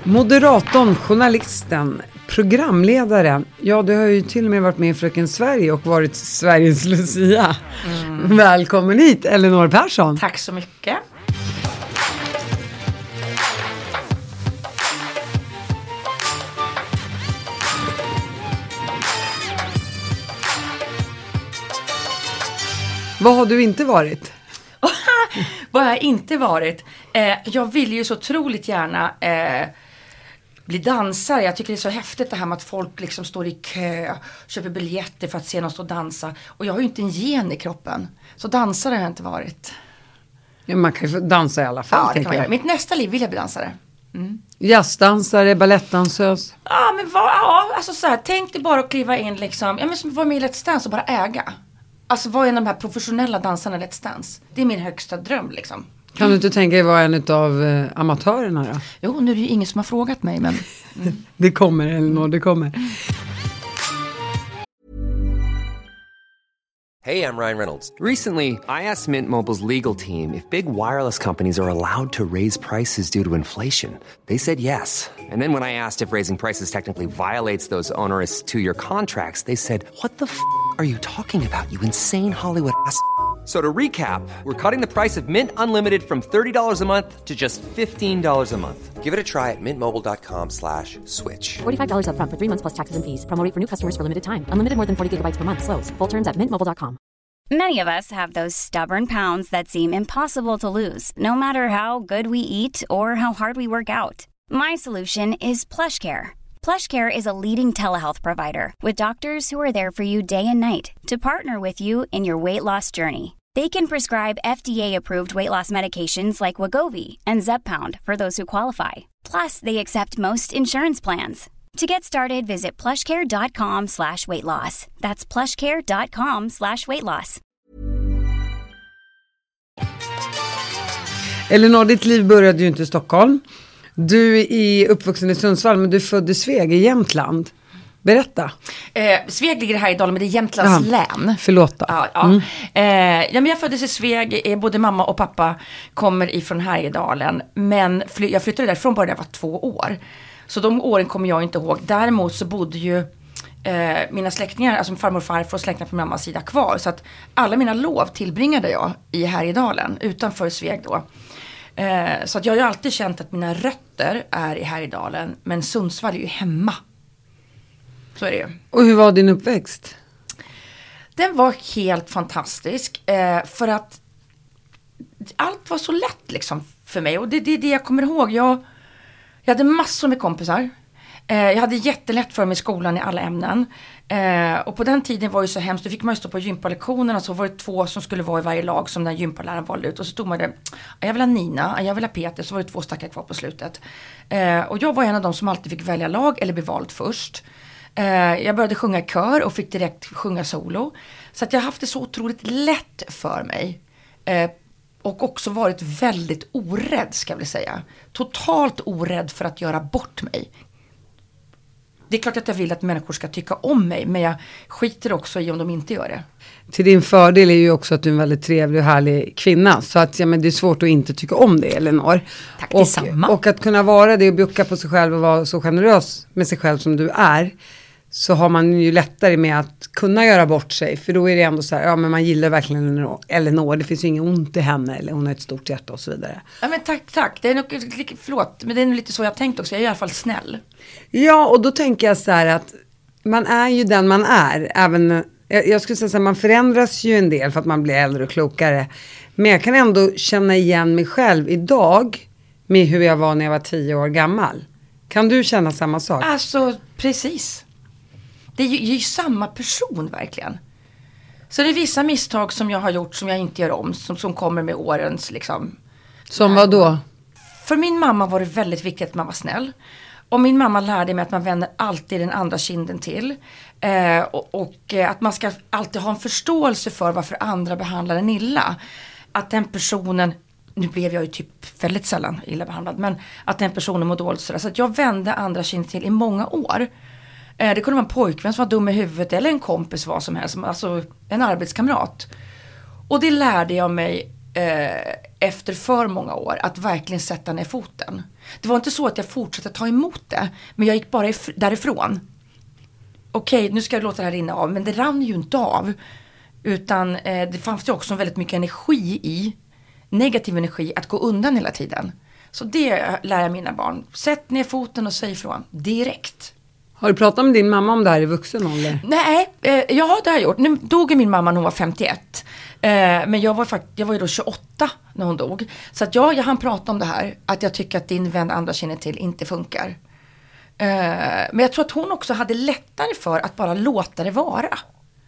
Moderatorn, journalisten, programledare. Ja, du har ju till och med varit med i Fröken Sverige och varit Sveriges Lucia. Välkommen hit, Elinor Persson. Tack så mycket. Vad har du inte varit? Vad har jag inte varit? Jag vill ju så otroligt gärna bli dansare. Jag tycker det är så häftigt det här med att folk liksom står i kö, köper biljetter för att se någon stå och dansa. Och jag har ju inte en gen i kroppen. Så dansare har jag inte varit. Ja, man kan ju dansa i alla fall. Ja, det kan man göra. Mitt nästa liv vill jag bli dansare. Jazzdansare, ballettdansös. Ja, men alltså så här, tänk dig bara att kliva in liksom. Ja, men som var med i Let's Dance och bara äga. Alltså vad är de här professionella dansarna i Let's Dance? Det är min högsta dröm liksom. Kan du inte tänka dig vara en av amatörerna då? Jo, nu är det ju ingen som har frågat mig, men... Det kommer, Elinor, det kommer. Hey, I'm Ryan Reynolds. Recently, I asked Mint Mobile's legal team if big wireless companies are allowed to raise prices due to inflation. They said yes. And then when I asked if raising prices technically violates those onerous two-year contracts, they said, "What the f*** are you talking about, you insane Hollywood ass?" So to recap, we're cutting the price of Mint Unlimited from $30 a month to just $15 a month. Give it a try at mintmobile.com/switch. $45 up front for 3 months plus taxes and fees. Promo rate for new customers for limited time. Unlimited more than 40 gigabytes per month. Slows full terms at mintmobile.com. Many of us have those stubborn pounds that seem impossible to lose, no matter how good we eat or how hard we work out. My solution is PlushCare. PlushCare is a leading telehealth provider with doctors who are there for you day and night to partner with you in your weight loss journey. They can prescribe FDA-approved weight loss medications like Wegovy and Zepbound for those who qualify. Plus, they accept most insurance plans. To get started, visit plushcare.com/weightloss. That's plushcare.com/weightloss. Elinor, ditt liv började ju inte i Stockholm. Du är uppvuxen i Sundsvall, men du är född i Sveg i Jämtland. Berätta. Sveg ligger här i Dalen, men det är Jämtlands län. Förlåt då. Ja, men jag föddes i Sveg. Både mamma och pappa kommer ifrån Härjedalen. Men jag flyttade därifrån bara när jag var 2 år. Så de åren kommer jag inte ihåg. Däremot så bodde ju mina släktingar, alltså farmor och farfar och släktingar från mammas sida kvar. Så att alla mina lov tillbringade jag i Härjedalen, utanför Sveg då. Så att jag har ju alltid känt att mina rötter är i Härjedalen. Men Sundsvall är ju hemma. Så är det ju. Och hur var din uppväxt? Den var helt fantastisk. För att allt var så lätt liksom för mig. Och det är det jag kommer ihåg. Jag hade massor med kompisar. Jag hade jättelätt för mig i skolan i alla ämnen. Och på den tiden var det så hemskt. Då fick man ju stå på gympalektionerna. Så var det 2 som skulle vara i varje lag som den gympaläraren valde ut. Och så stod man där. Jag vill ha Nina, jag vill ha Peter. Så var det 2 stackare kvar på slutet. Och jag var en av dem som alltid fick välja lag eller bli vald först. Jag började sjunga kör och fick direkt sjunga solo. Så att jag har haft det så otroligt lätt för mig. Och också varit väldigt orädd, ska jag vilja säga. Totalt orädd för att göra bort mig. Det är klart att jag vill att människor ska tycka om mig. Men jag skiter också i om de inte gör det. Till din fördel är ju också att du är en väldigt trevlig och härlig kvinna. Så att men det är svårt att inte tycka om det, Elinor. Tack, detsamma. Och att kunna vara det och bjucka på sig själv och vara så generös med sig själv som du är. Så har man ju lättare med att kunna göra bort sig. För då är det ändå så här, men man gillar verkligen Elinor. Det finns ju inget ont i henne. Eller hon har ett stort hjärta och så vidare. Ja, men tack. Det är nog, förlåt, men det är nog lite så jag tänkt också. Jag är i alla fall snäll. Ja, och då tänker jag så här att man är ju den man är. Även, jag skulle säga så här, man förändras ju en del för att man blir äldre och klokare. Men jag kan ändå känna igen mig själv idag med hur jag var när jag var 10 år gammal. Kan du känna samma sak? Alltså, precis. Det är ju samma person verkligen. Så det är vissa misstag som jag har gjort som jag inte gör om. Som kommer med årens liksom. Som vad då? För min mamma var det väldigt viktigt att man var snäll. Och min mamma lärde mig att man vänder alltid den andra kinden till. Och att man ska alltid ha en förståelse för varför andra behandlar en illa. Att den personen, nu blev jag ju typ väldigt sällan illa behandlad. Men att den personen mår dåligt sådär. Så att jag vände andra kinden till i många år. Det kunde vara en pojkvän som var dum i huvudet. Eller en kompis, vad som helst. Alltså en arbetskamrat. Och det lärde jag mig efter för många år att verkligen sätta ner foten. Det var inte så att jag fortsatte ta emot det, men jag gick bara därifrån. Okej, nu ska jag låta det här rinna av, men det rann ju inte av. Utan det fanns ju också väldigt mycket energi i, negativ energi, att gå undan hela tiden. Så det lär jag mina barn. Sätt ner foten och säg ifrån, direkt. Har du pratat med din mamma om det här i vuxen ålder? Nej, ja det har jag gjort. Nu dog min mamma när hon var 51. Men jag var ju då 28 när hon dog. Så att jag hann prata om det här. Att jag tycker att din vän andra känner till inte funkar. Men jag tror att hon också hade lättare för att bara låta det vara.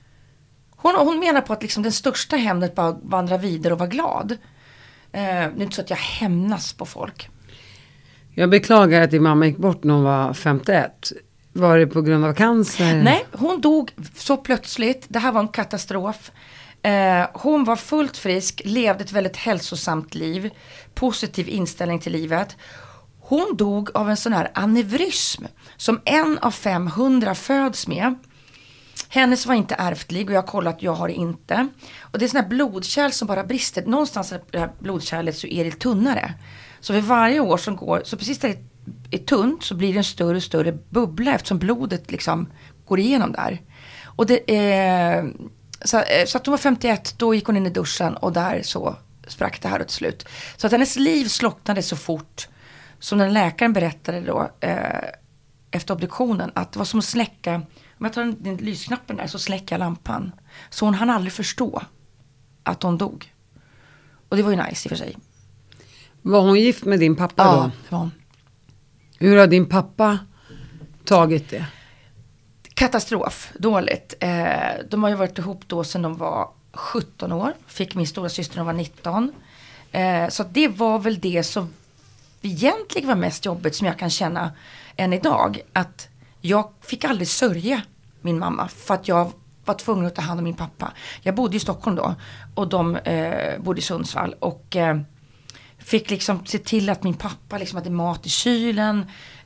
Hon menar på att liksom den största hämnet bara vandra vidare och vara glad. Det är inte så att jag hämnas på folk. Jag beklagar att din mamma gick bort när hon var 51. Var det på grund av cancer? Nej, hon dog så plötsligt. Det här var en katastrof. Hon var fullt frisk, levde ett väldigt hälsosamt liv. Positiv inställning till livet. Hon dog av en sån här aneurysm som 1 av 500 föds med. Hennes var inte ärftlig och jag har kollat, jag har det inte. Och det är sån här blodkärl som bara brister. Någonstans i det här blodkärlet så är det tunnare. Så vid varje år som går, så precis där det är tunt så blir det en större och större bubbla eftersom blodet liksom går igenom där. Och det är, så att hon var 51, då gick hon in i duschen och där så sprack det här till slut. Så att hennes liv slocknade så fort som den läkaren berättade då efter obduktionen att det var som att släcka, om jag tar den lysknappen där så släcker jag lampan. Så hon hann aldrig förstå att hon dog. Och det var ju nice i och för sig. Var hon gift med din pappa då? Ja, det var hon. Hur har din pappa tagit det? Katastrof, dåligt. De har ju varit ihop då sedan de var 17 år. Fick min stora syster när de var 19. Så det var väl det som egentligen var mest jobbigt som jag kan känna än idag. Att jag fick aldrig sörja min mamma för att jag var tvungen att ta hand om min pappa. Jag bodde i Stockholm då och de bodde i Sundsvall och fick liksom se till att min pappa liksom hade mat i kylen.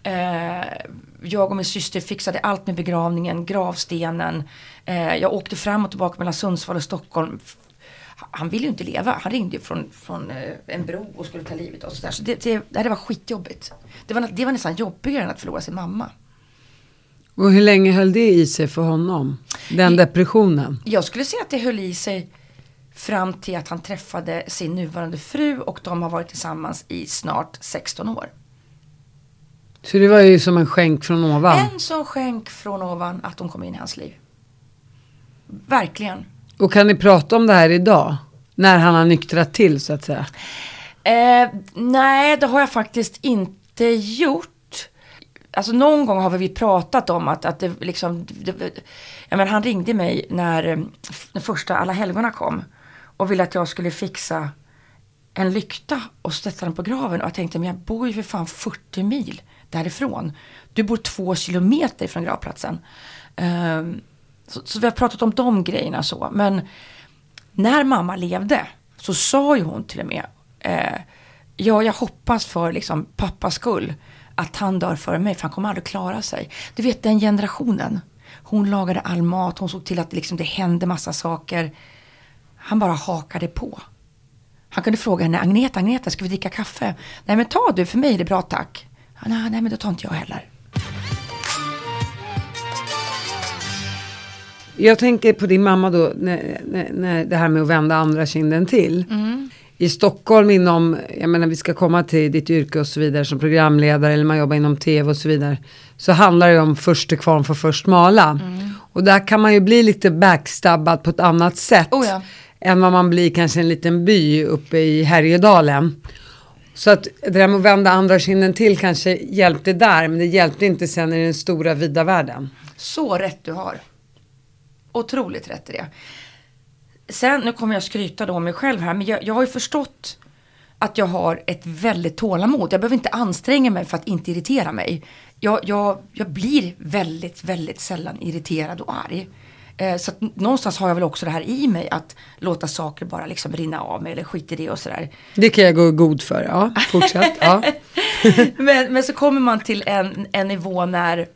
Jag och min syster fixade allt med begravningen, gravstenen. Jag åkte fram och tillbaka mellan Sundsvall och Stockholm. Han ville ju inte leva. Han ringde ju från en bro och skulle ta livet av oss. Så det var skitjobbigt. Det var nästan jobbigare än att förlora sin mamma. Och hur länge höll det i sig för honom? Den depressionen? Jag skulle säga att det höll i sig fram till att han träffade sin nuvarande fru och de har varit tillsammans i snart 16 år. Så det var ju som en skänk från ovan? En sån skänk från ovan att de kom in i hans liv. Verkligen. Och kan ni prata om det här idag? När han har nyktrat till så att säga? Nej, det har jag faktiskt inte gjort. Alltså någon gång har vi pratat om att det liksom... han ringde mig när den första Alla helgona kom. Och ville att jag skulle fixa en lykta och sätta den på graven. Och jag tänkte, men jag bor ju för fan 40 mil därifrån. Du bor 2 kilometer från gravplatsen. Så vi har pratat om de grejerna så. Men när mamma levde så sa ju hon till och med. Jag hoppas för liksom pappas skull att han dör för mig. För han kommer aldrig klara sig. Du vet den generationen. Hon lagade all mat. Hon såg till att liksom, det hände massa saker. Han bara hakade på. Han kunde fråga henne, Agneta, ska vi dricka kaffe? Nej men ta du, för mig är det bra tack. Nej men då tar inte jag heller. Jag tänker på din mamma då, när det här med att vända andra kinden till. Mm. I Stockholm vi ska komma till ditt yrke och så vidare som programledare eller man jobbar inom tv och så vidare. Så handlar det om första kvarn för först mala. Mm. Och där kan man ju bli lite backstabbad på ett annat sätt. Oh ja. Än vad man blir kanske en liten by uppe i Härjedalen. Så att det där med att vända andra kinden till kanske hjälpte där. Men det hjälpte inte sen i den stora vida världen. Så rätt du har. Otroligt rätt i det. Sen, nu kommer jag skryta då om mig själv här. Men jag har ju förstått att jag har ett väldigt tålamod. Jag behöver inte anstränga mig för att inte irritera mig. Jag blir väldigt, väldigt sällan irriterad och arg. Så att någonstans har jag väl också det här i mig att låta saker bara liksom rinna av mig eller skit i det och sådär. Det kan jag gå god för, ja. Fortsätt, ja. men så kommer man till en nivå när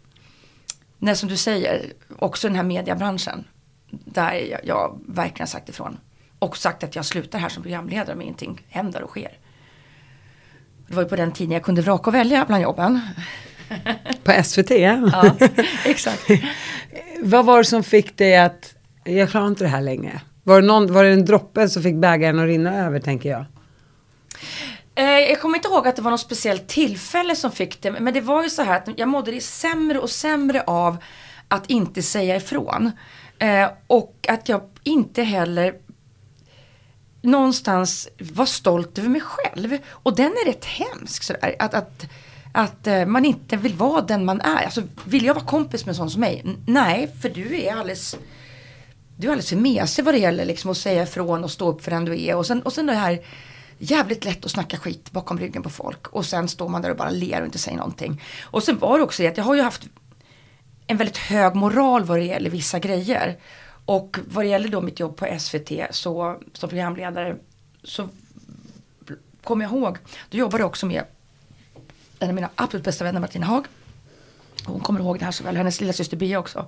som du säger, också den här mediebranschen. Där jag verkligen har sagt ifrån. Och sagt att jag slutar här som programledare om ingenting händer och sker. Det var ju på den tiden jag kunde vraka och välja bland jobben. På SVT? Ja, exakt. Vad var det som fick dig att, jag klarar inte det här längre? Var det en droppe som fick bägaren att rinna över, tänker jag? Jag kommer inte ihåg att det var något speciellt tillfälle som fick det. Men det var ju så här att jag mådde det sämre och sämre av att inte säga ifrån. Och att jag inte heller någonstans var stolt över mig själv. Och den är rätt hemsk sådär. Att man inte vill vara den man är. Alltså, vill jag vara kompis med en sån som mig? Nej, för du är alldeles för mesig vad det gäller liksom, att säga ifrån och stå upp för den du är. Och sen det här jävligt lätt att snacka skit bakom ryggen på folk. Och sen står man där och bara ler och inte säger någonting. Och sen var det också det att jag har ju haft en väldigt hög moral vad det gäller vissa grejer. Och vad det gäller då mitt jobb på SVT så, som programledare, så kommer jag ihåg, då jobbade jag också med en av mina absolut bästa vänner, Martina Haag. Hon kommer ihåg det här så väl, hennes lilla syster Bia också.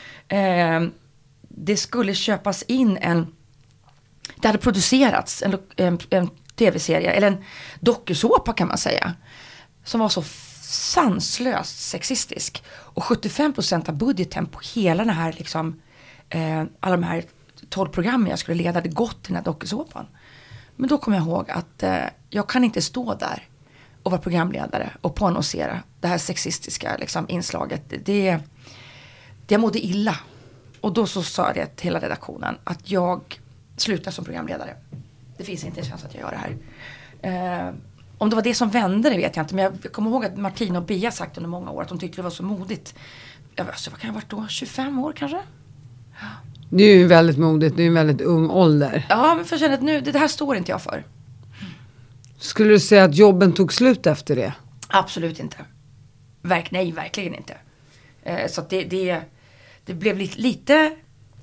Det skulle köpas in det hade producerats en tv-serie, eller en dokusåpa kan man säga, som var så sanslöst sexistisk. Och 75% av budgeten på hela den här liksom, alla de här 12 programmen jag skulle leda hade gått till den här dokusåpan. Men då kom jag ihåg att jag kan inte stå där och vara programledare och påannonsera det här sexistiska liksom, inslaget. Det mådde illa. Och då så sa jag till hela redaktionen att jag slutar som programledare. Det finns inte en chans att jag gör det här. Om det var det som vände det vet jag inte. Men jag kommer ihåg att Martina och Bia sagt under många år att de tyckte det var så modigt. Alltså, vad kan jag ha varit då? 25 år kanske? Det är ju väldigt modigt, det är en väldigt ung ålder. Ja, men för att känna att nu, det här står inte jag för. Skulle du säga att jobben tog slut efter det? Absolut inte. Nej, verkligen inte. Så att det blev lite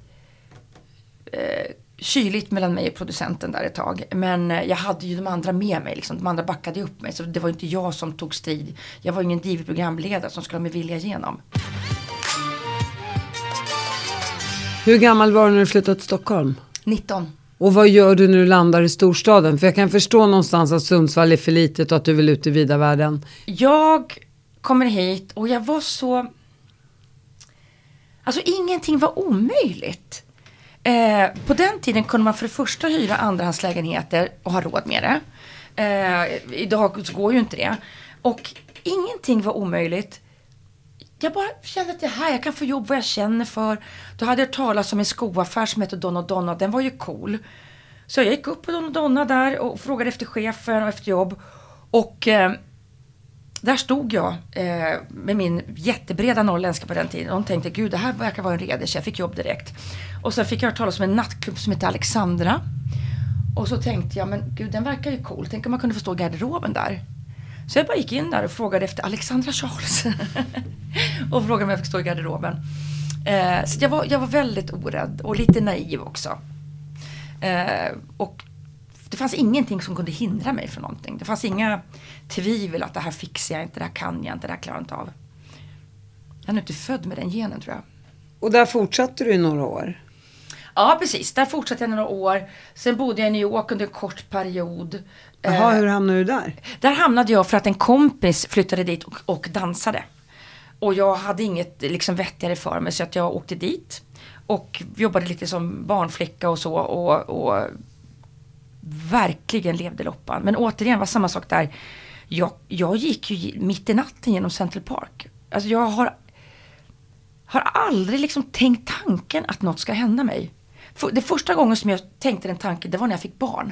kyligt mellan mig och producenten där ett tag. Men jag hade ju de andra med mig. Liksom. De andra backade upp mig. Så det var inte jag som tog strid. Jag var ingen divig programledare som skulle ha mig vilja igenom. Hur gammal var du när du flyttade till Stockholm? 19. Och vad gör du när du landar i storstaden? För jag kan förstå någonstans att Sundsvall är för litet och att du vill ut i vida världen. Jag kommer hit och jag var så... Alltså ingenting var omöjligt. På den tiden kunde man för det första hyra andrahandslägenheter och ha råd med det. Idag så går ju inte det. Och ingenting var omöjligt. Jag bara kände att jag kan få jobb vad jag känner för. Då hade jag talat om en skoaffär som heter Donna Donna. Den var ju cool. Så jag gick upp på Donna Donna där och frågade efter chefen och efter jobb. Och där stod jag med min jättebreda norrländska på den tiden. Och de tänkte, gud det här verkar vara en redig. Jag fick jobb direkt. Och så fick jag tala om en nattklubb som heter Alexandra. Och så tänkte jag, men gud den verkar ju cool. Tänk om man kunde få stå i garderoben där. Så jag bara gick in där och frågade efter Alexandra Charles. Och frågade om jag fick stå i garderoben. Så jag var väldigt orädd och lite naiv också. Och det fanns ingenting som kunde hindra mig från någonting. Det fanns inga tvivel att det här fixar jag inte, det här kan jag inte, det här klarar jag inte av. Jag är nog inte född med den genen tror jag. Och där fortsatte du i några år? Ja, precis. Där fortsatte jag några år. Sen bodde jag i New York under en kort period. Jaha, hur hamnade du där? Där hamnade jag för att en kompis flyttade dit och dansade. Och jag hade inget liksom vettigare för mig så att jag åkte dit. Och jobbade lite som barnflicka och så. Och verkligen levde loppan. Men återigen var samma sak där. Jag gick ju mitt i natten genom Central Park. Alltså jag har aldrig liksom tänkt tanken att något ska hända mig. Det första gången som jag tänkte den tanken, det var när jag fick barn.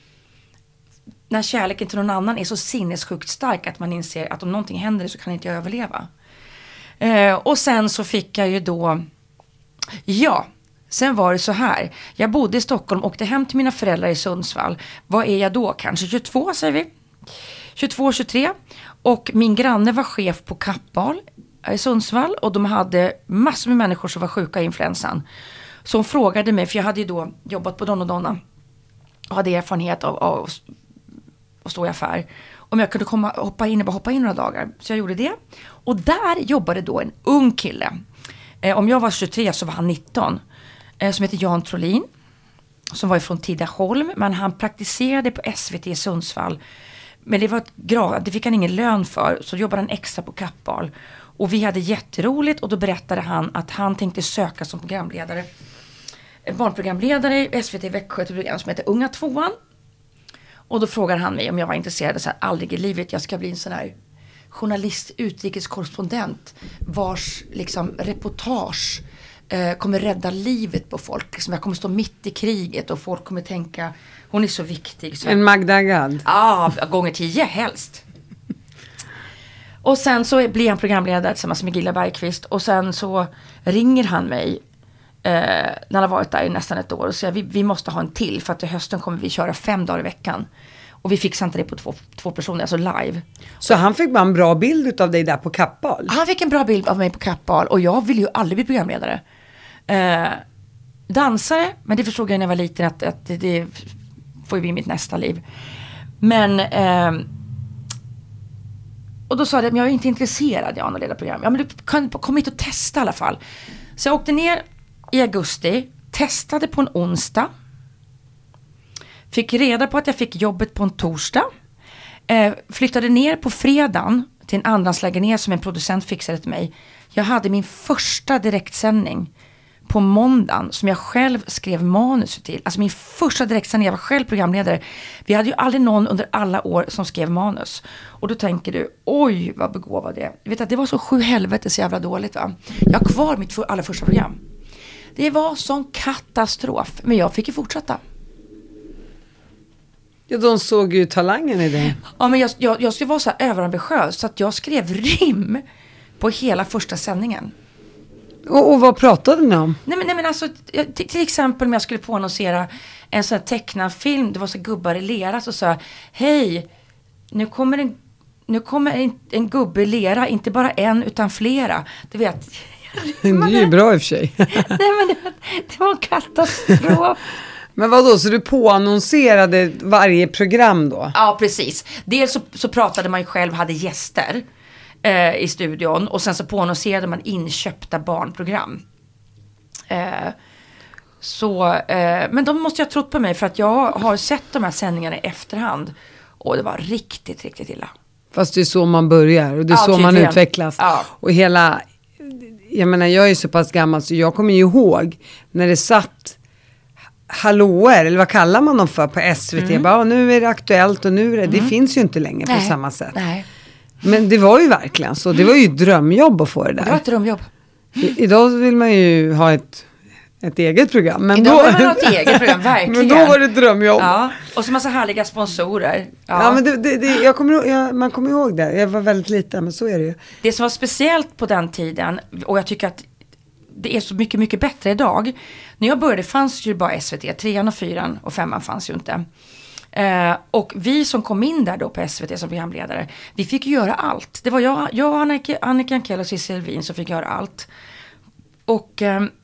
När kärleken till någon annan är så sinnessjukt stark att man inser att om någonting händer så kan inte jag överleva. Och sen så fick jag ju då... Ja, sen var det så här. Jag bodde i Stockholm, åkte hem till mina föräldrar i Sundsvall. Vad är jag då? Kanske 22 säger vi. 22, 23. Och min granne var chef på Kappahl i Sundsvall. Och de hade massor med människor som var sjuka i influensan. Så hon frågade mig, för jag hade ju då jobbat på Donna Donna. Och hade erfarenhet av att stå i affär. Om jag kunde hoppa in några dagar. Så jag gjorde det. Och där jobbade då en ung kille. Om jag var 23 så var han 19. Som heter Jan Trolin. som var ifrån Tidaholm, men han praktiserade på SVT i Sundsvall. Men det var det fick han ingen lön för, så jobbade han extra på Kappahl. Och vi hade jätteroligt, och då berättade han att han tänkte söka som programledare. Barnprogramledare i SVT Växjö, ett program som heter Unga tvåan. Och då frågade han mig om jag var intresserad, så här, aldrig i livet, jag ska bli en sån här journalist, utrikeskorrespondent, vars liksom reportage kommer rädda livet på folk. Liksom, jag kommer stå mitt i kriget och folk kommer tänka, hon är så viktig. Så en Magda Gad. Ja, gånger 10 helst. Och sen så blir han programledare tillsammans med Gilla Bergqvist. Och sen så ringer han mig när han har varit där i nästan ett år och säger vi måste ha en till, för att i hösten kommer vi köra 5 dagar i veckan. Och vi fixar inte det på två personer, alltså live. Så han fick bara en bra bild av dig där på Kappahl? Han fick en bra bild av mig på Kappahl, och jag ville ju aldrig bli programledare. Dansare, men det förstod jag när jag var liten att det får ju bli mitt nästa liv. Men och då sa jag att jag är inte intresserad av att leda program. Ja, men du kan komma hit och testa i alla fall. Så jag åkte ner i augusti, testade på en onsdag. Fick reda på att jag fick jobbet på en torsdag. Flyttade ner på fredagen till en andrahandslägenhet som en producent fixade till mig. Jag hade min första direktsändning på måndagen som jag själv skrev manus till. Alltså min första direktsändning, jag var själv programledare. Vi hade ju aldrig någon under alla år som skrev manus. Och då tänker du, oj vad begåvad det är. Du vet att det var så 7 helvetes jävla dåligt, va. Jag har kvar mitt allra första program. Det var sån katastrof, men jag fick ju fortsätta. Ja, de såg ju talangen i det. Ja, men jag skulle vara så här överambitiös, så att jag skrev rim på hela första sändningen. Och vad pratade ni om? Nej men alltså, till exempel om jag skulle påannonsera en sån här tecknad film, det var så gubbar i lera, så sa jag, hej, nu kommer en gubbe i lera, inte bara en utan flera. Du vet. Det är ju bra i och för sig. Nej men det var en katastrof. Men vadå, så du påannonserade varje program då? Ja, precis. Dels så pratade man ju själv, hade gäster i studion, och sen så påannonserade man inköpta barnprogram. Men de måste ju ha trott på mig, för att jag har sett de här sändningarna i efterhand, och det var riktigt, riktigt illa. Fast det är så man börjar, och det är så man utvecklas. Ja. Och hela, jag menar, jag är så pass gammal så jag kommer ju ihåg när det satt hallåer, eller vad kallar man dem för på SVT, bara, nu är det aktuellt och nu är det finns ju inte längre på samma sätt. Nej. Men det var ju verkligen så, det var ju drömjobb att få det där. Det var ett drömjobb. Idag vill man ju ha ett eget program. Men idag vill man ha ett eget program, verkligen. Men då var det ett drömjobb. Ja, och så massa härliga sponsorer. Ja, men man kommer ihåg det. Jag var väldigt liten, men så är det ju. Det som var speciellt på den tiden, och jag tycker att det är så mycket, mycket bättre idag. När jag började fanns ju bara SVT, 3:an och 4:an och 5:an fanns ju inte. Och vi som kom in där då på SVT som programledare, vi fick göra allt. Det var jag Annika Ankell och Cissi Elvin som fick göra allt. Och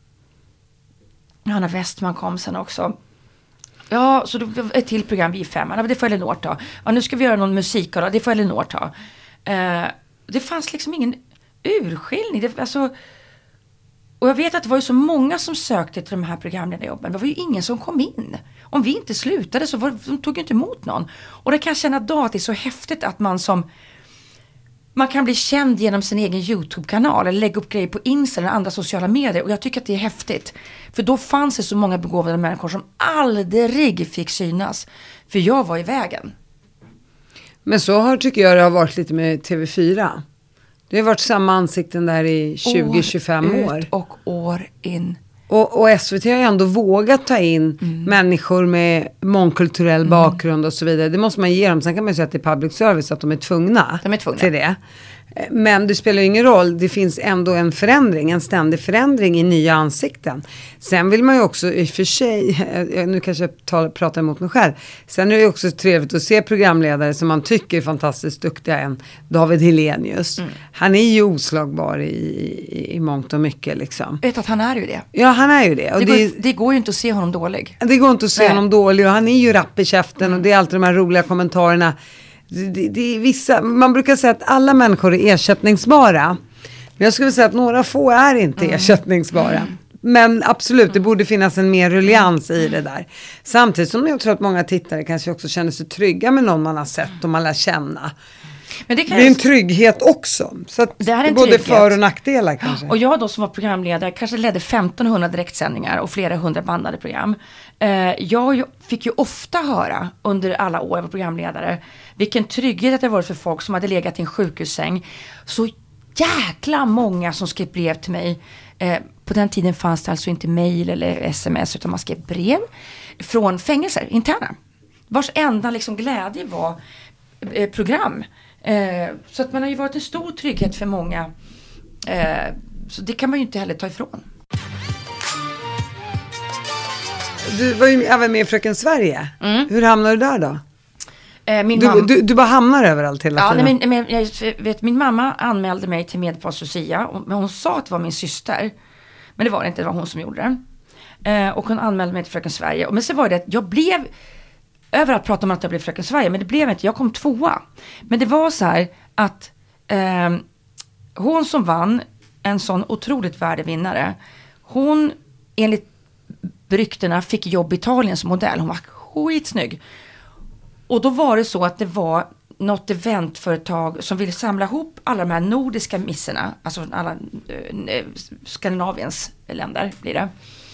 Hanna Westman kom sen också. Ja, så det var ett till program vid 5:an. Det får Elinor ta. Ja, nu ska vi göra någon musik, då. Det får Elinor ta. Det fanns liksom ingen urskiljning. Och jag vet att det var ju så många som sökte till de här programledarjobben. Det var ju ingen som kom in. Om vi inte slutade så de tog ju inte emot någon. Och det kan jag känna idag att det är så häftigt att man kan bli känd genom sin egen YouTube-kanal eller lägga upp grejer på Instagram och andra sociala medier. Och jag tycker att det är häftigt. För då fanns det så många begåvade människor som aldrig fick synas. För jag var i vägen. Men tycker jag det har varit lite med TV4. Det har varit samma ansikten där i 20-25 år. Och år in. Och SVT har ju ändå vågat ta in människor med mångkulturell bakgrund och så vidare. Det måste man ge dem. Sen kan man ju säga att det är public service att de är tvungna till det. Men det spelar ju ingen roll. Det finns ändå en ständig förändring i nya ansikten. Sen vill man ju också i och för sig, nu kanske jag pratar emot mig själv. Sen är det också trevligt att se programledare som man tycker är fantastiskt duktiga än David Hellenius. Han är ju oslagbar i mångt och mycket liksom. Vet att han är ju det. Ja, han är ju det. Och det går ju inte att se honom dålig. Det går inte att se honom dålig, och han är ju rapp i käften och det är alltid de här roliga kommentarerna. Det är vissa, man brukar säga att alla människor är ersättningsbara. Men jag skulle säga att några få är inte ersättningsbara. Men absolut, det borde finnas en mer ruljans i det där. Samtidigt som jag tror att många tittare kanske också känner sig trygga med någon man har sett och man lär känna. Men det är en trygghet också. Så att det är både trygghet. För- och nackdelar kanske. Och jag då som var programledare kanske ledde 1500 direktsändningar och flera hundra bandade program. Jag fick ju ofta höra under alla år jag var programledare vilken trygghet det var för folk som hade legat i en sjukhussäng. Så jäkla många som skrev brev till mig. På den tiden fanns det alltså inte mejl eller sms utan man skrev brev från fängelser, interna. Vars enda liksom glädje var program. Så att man har ju varit en stor trygghet för många. Så det kan man ju inte heller ta ifrån. Du var ju även med i Fröken Sverige. Hur hamnade du där då? Du bara hamnar överallt hela tiden. Ja, men jag vet, min mamma anmälde mig till Medelpads Lucia. Men hon sa att det var min syster. Men det var det inte, det var hon som gjorde det. Och hon anmälde mig till Fröken Sverige. Men så var det att jag blev... Överallt pratade om att jag blev Fröken Sverige. Men det blev inte, jag kom 2:a. Men det var så här att... hon som vann, en sån otroligt värdevinnare. Hon, enligt ryktena, fick jobb i Italien som modell. Hon var skitsnygg. Och då var det så att det var något eventföretag som ville samla ihop alla de här nordiska misserna, alltså alla Skandinaviens länder blir det.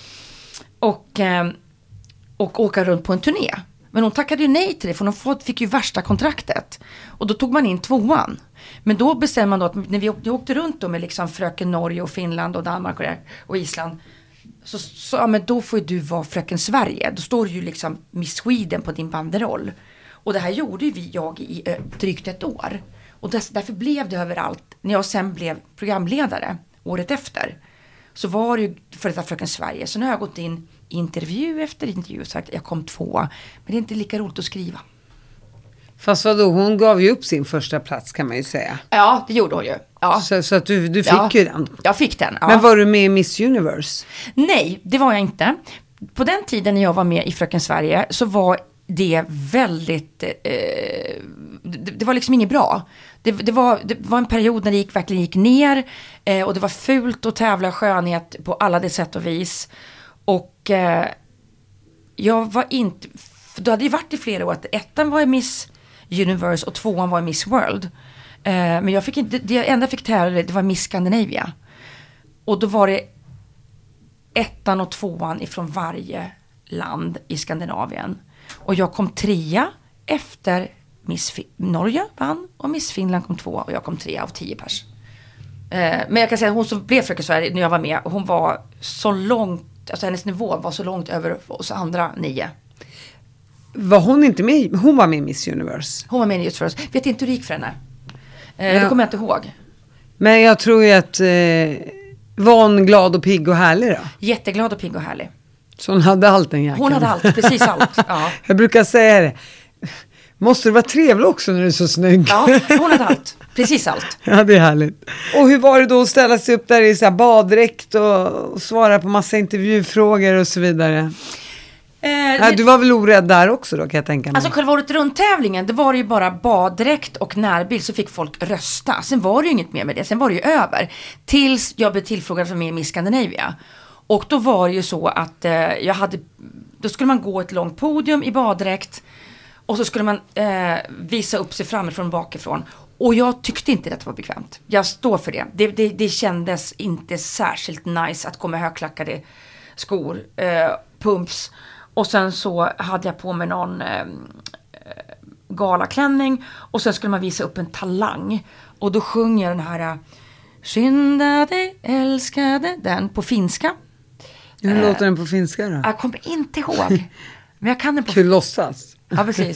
Och åka runt på en turné. Men hon tackade ju nej till det för hon fick ju värsta kontraktet. Och då tog man in 2:an. Men då bestämde man då att när vi åkte runt då med liksom Fröken Norge och Finland och Danmark och Island. Så ja, men då får ju du vara Fröken Sverige. Då står ju liksom Miss Sweden på din banderoll. Och det här gjorde ju jag i drygt ett år. Och därför blev det överallt. När jag sen blev programledare året efter. Så var det ju för detta Fröken Sverige. Så nu har jag gått in intervju efter intervju och sagt att jag kom 2:a. Men det är inte lika roligt att skriva. Fast vadå, hon gav ju upp sin första plats kan man ju säga. Ja, det gjorde hon ju. Ja. Så att du fick ju den. Jag fick den, ja. Men var du med i Miss Universe? Nej, det var jag inte. På den tiden när jag var med i Fröken Sverige så var det väldigt... det var liksom inget bra. Det var en period när det verkligen gick ner. Och det var fult att tävla skönhet på alla det sätt och vis. Och jag var inte... För då hade det varit i flera år att 1:an var i Miss Universe och 2:an var i Miss World. Men jag fick inte... Det enda jag fick tävla det var Miss Scandinavia. Och då var det 1:an och 2:an ifrån varje land i Skandinavien. Och jag kom 3:a efter Miss Norge vann och Miss Finland kom 2:a och jag kom 3:a av 10 pers. Men jag kan säga att hon som blev Fröken Sverige när jag var med, hon var så långt, alltså hennes nivå var så långt över oss andra 9. Var hon inte med? Hon var med i Miss Universe. Hon var med i Miss Universe. Vet inte hur det gick för henne. Det kommer jag inte ihåg. Men jag tror ju att var hon glad och pigg och härlig då? Jätteglad och pigg och härlig. Så hon hade allt den jäkeln. Hon hade allt, precis allt. Ja. Jag brukar säga det. Måste du vara trevlig också när du är så snygg? Ja, hon hade allt. Precis allt. Ja, det är härligt. Och hur var det då att ställa sig upp där i så här baddräkt och svara på massa intervjufrågor och så vidare? Du var väl orädd där också då kan jag tänka mig. Alltså själva året runt tävlingen, det var ju bara baddräkt och närbild så fick folk rösta. Sen var det ju inget mer med det, sen var det ju över. Tills jag blev tillfrågad för med Miss Scandinavia. Och då var det ju så att då skulle man gå ett långt podium i baddräkt. Och så skulle man visa upp sig framifrån och bakifrån. Och jag tyckte inte att det var bekvämt. Jag står för det. Det kändes inte särskilt nice att komma högklackade skor, pumps. Och sen så hade jag på mig någon galaklänning. Och sen skulle man visa upp en talang. Och då sjunger jag den här skynda dig, älskade, den på finska. Hur låter den på finska då? Jag kommer inte ihåg. Men jag kan den på finska. Låtsas. Ja, precis.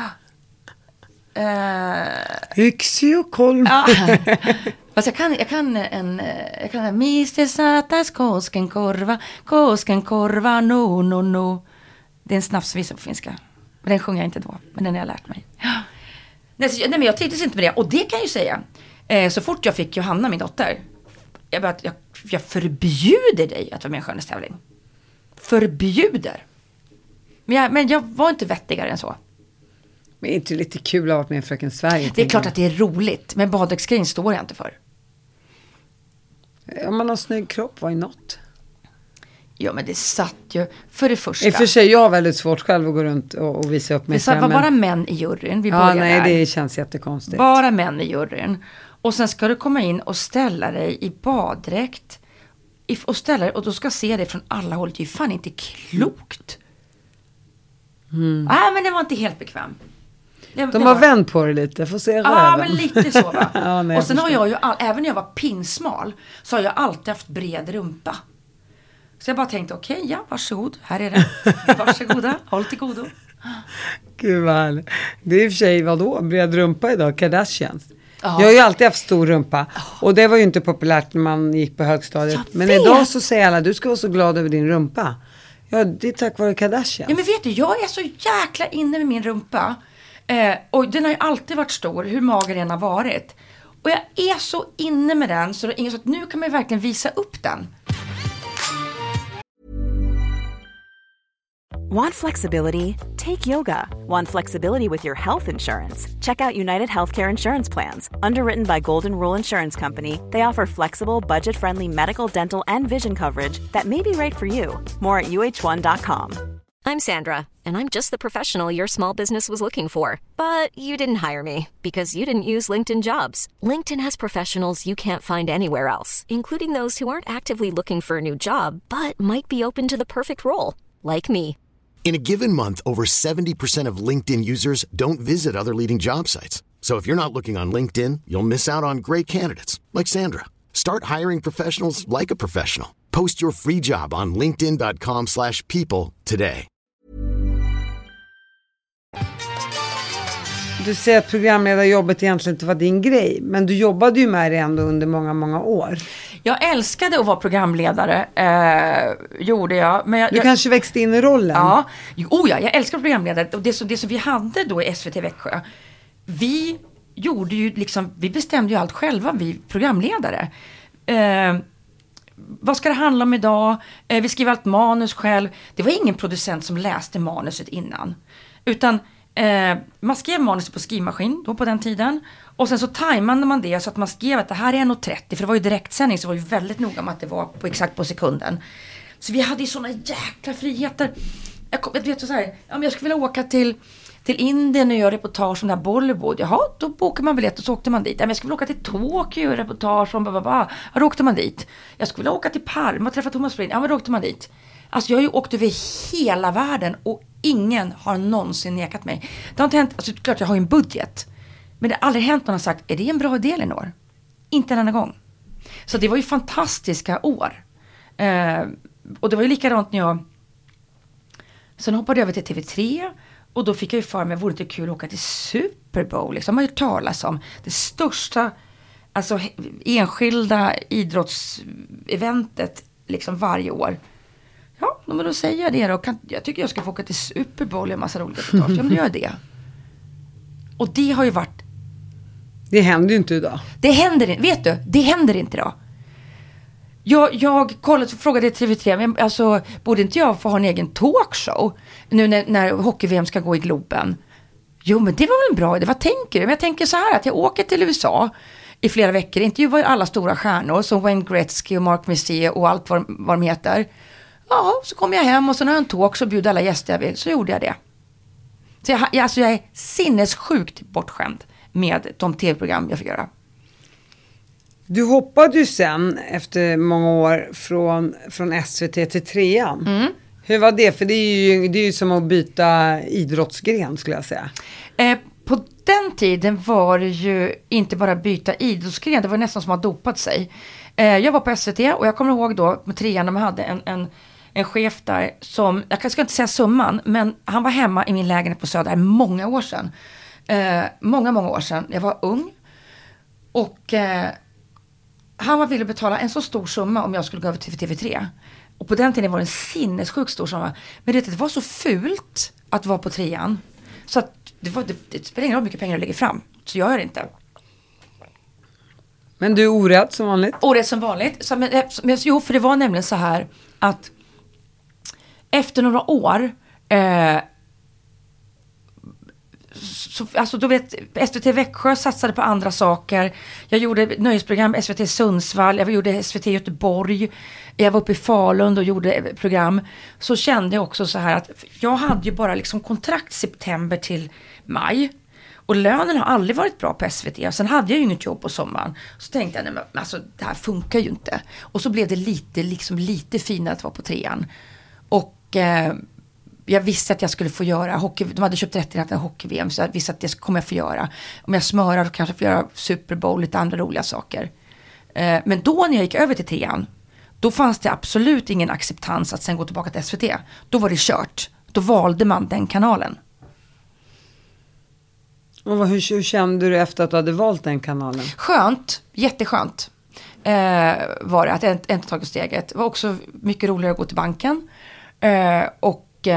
Yxi och kolm. Ja. Fast jag kan Mr. Satas koskenkorva, no. Det är en snapsvisa på finska. Men den sjunger jag inte då. Men den har jag lärt mig. Nej, men jag trivdes inte med det. Och det kan jag ju säga. Så fort jag fick Johanna, min dotter. Jag förbjuder dig att vara med i en skönhetstävling. Förbjuder. Men jag var inte vettigare än så. Men är inte lite kul att ha varit med i Fröken Sverige? Det är klart att det är roligt. Men baddräktsgrejen står jag inte för. Om man har snygg kropp, vad är något? Ja, men det satt ju för det första. I och för sig, jag har väldigt svårt själv att gå runt och visa upp mig. Det var bara män i juryn. Vi ja, nej, det känns jättekonstigt. Bara män i juryn. Och sen ska du komma in och ställa dig i baddräkt. Och ställa dig, och då ska se det från alla håll. Det är ju fan inte klokt. Nej, men det var inte helt bekväm. De har vänt på det lite, får se röven. Ja, men lite så va. Ja, nej, och sen har jag ju, även när jag var pinsmal, så har jag alltid haft bred rumpa. Så jag bara tänkte, okej, ja, varsågod, här är det. Varsågoda, håll till godo. Gud vad härligt. Det är i och för sig, vadå, bred rumpa idag, Kardashians. Ja. Jag har ju alltid haft stor rumpa. Och det var ju inte populärt när man gick på högstadiet. Men idag så säger alla, du ska vara så glad över din rumpa. Ja, det är tack vare Kardashians. Ja, men vet du, jag är så jäkla inne med min rumpa. Och den har ju alltid varit stor, hur mager den har varit. Och jag är så inne med den, så att nu kan man verkligen visa upp den. Want flexibility? Take yoga. Want flexibility with your health insurance? Check out United Healthcare Insurance Plans. Underwritten by Golden Rule Insurance Company, they offer flexible, budget-friendly medical, dental, and vision coverage that may be right for you. More at uh1.com. I'm Sandra, and I'm just the professional your small business was looking for. But you didn't hire me because you didn't use LinkedIn Jobs. LinkedIn has professionals you can't find anywhere else, including those who aren't actively looking for a new job, but might be open to the perfect role, like me. In a given month, over 70% of LinkedIn users don't visit other leading job sites. So if you're not looking on LinkedIn, you'll miss out on great candidates like Sandra. Start hiring professionals like a professional. Post your free job on linkedin.com/people today. Du säger att programledarjobbet egentligen inte var din grej. Men du jobbade ju med det ändå under många, många år. Jag älskade att vara programledare, gjorde jag. Men du kanske växte in i rollen? Ja, jag älskar programledare. Och det som vi hade då i SVT Växjö, vi gjorde ju liksom, vi bestämde ju allt själva, vi programledare. Vad ska det handla om idag? Vi skrev allt manus själv. Det var ingen producent som läste manuset innan. Utan man skrev manuset på skrivmaskin då på den tiden. Och sen så tajmade man det så att man skrev att det här är 1:30. För det var ju direktsändning, så var ju väldigt noga med att det var på exakt på sekunden. Så vi hade ju såna jäkla friheter. Jag vet så här, jag skulle vilja åka till Indien och göra reportage om det här Bollywood. Jaha, då bokade man biljett och så åkte man dit. Jag skulle vilja åka till Tokyo och göra reportage om ja, då åkte man dit. Jag skulle vilja åka till Parma och träffa Thomas Brolin. Ja, men då åkte man dit. Alltså jag har ju åkt över hela världen och ingen har någonsin nekat mig. Det har inte hänt, alltså klart jag har ju en budget. Men det har aldrig hänt någon har sagt, är det en bra idé Elinor? Inte en enda gång. Så det var ju fantastiska år. Och det var ju likadant när jag sen hoppade jag över till TV3. Och då fick jag ju för mig, vore det inte kul att åka till Super Bowl? Liksom. Man har ju talat om det största, alltså enskilda idrottseventet liksom varje år. Ja, men då säger jag det då. Jag tycker jag ska få åka till Super Bowl och en massa roliga reportage. Ja, men då gör jag det. Och det har ju varit... Det händer ju inte idag. Det händer inte, vet du? Det händer inte idag. Jag kollade och frågade TV3, men alltså, borde inte jag få ha en egen talkshow nu när hockey-VM ska gå i Globen? Jo, men det var väl en bra idé. Vad tänker du? Men jag tänker så här, att jag åker till USA i flera veckor, intervjuar alla stora stjärnor som Wayne Gretzky och Mark Messier och allt vad de heter. Ja, så kom jag hem och så när jag en talk så bjöd alla gäster jag vill, så gjorde jag det. Så jag är sinnessjukt bortskämd med de tv-program jag fick göra. Du hoppade ju sen efter många år från SVT till 3:an. Mm. Hur var det? För det är ju som att byta idrottsgren skulle jag säga. På den tiden var det ju inte bara byta idrottsgren, det var nästan som att dopat sig. Jag var på SVT och jag kommer ihåg då med 3:an när man hade en chef där som, jag ska inte säga summan, men han var hemma i min lägenhet på Söder många år sedan. Många år sedan. Jag var ung och han ville betala en så stor summa om jag skulle gå över till TV3. Och på den tiden var det en sinnessjukt stor summa. Men det var så fult att vara på 3:an. Så att det spelar ingen roll hur mycket pengar jag lägger fram. Så jag gör det inte. Men du är orädd som vanligt? Orädd som vanligt. Jo, för det var nämligen så här att efter några år alltså du vet, SVT Växjö satsade på andra saker. Jag gjorde nöjesprogram SVT Sundsvall, jag gjorde SVT Göteborg, jag var uppe i Falun och gjorde program. Så kände jag också så här att jag hade ju bara liksom kontrakt september till maj. Och lönen har aldrig varit bra på SVT. Och sen hade jag ju inget jobb på sommaren. Så tänkte jag, nej men alltså det här funkar ju inte. Och så blev det lite finare att vara på 3:an. Och jag visste att jag skulle få göra hockey. De hade köpt rättigheter till hockey-VM. Så jag visste att det kommer jag få göra. Om jag smörar så kanske jag får göra Super Bowl, lite andra roliga saker. Men då när jag gick över till 3:an, då fanns det absolut ingen acceptans att sen gå tillbaka till SVT. Då var det kört. Då valde man den kanalen. Och hur kände du efter att du hade valt den kanalen? Skönt, jätteskönt var det att inte tagit steget. Det var också mycket roligare att gå till banken. Och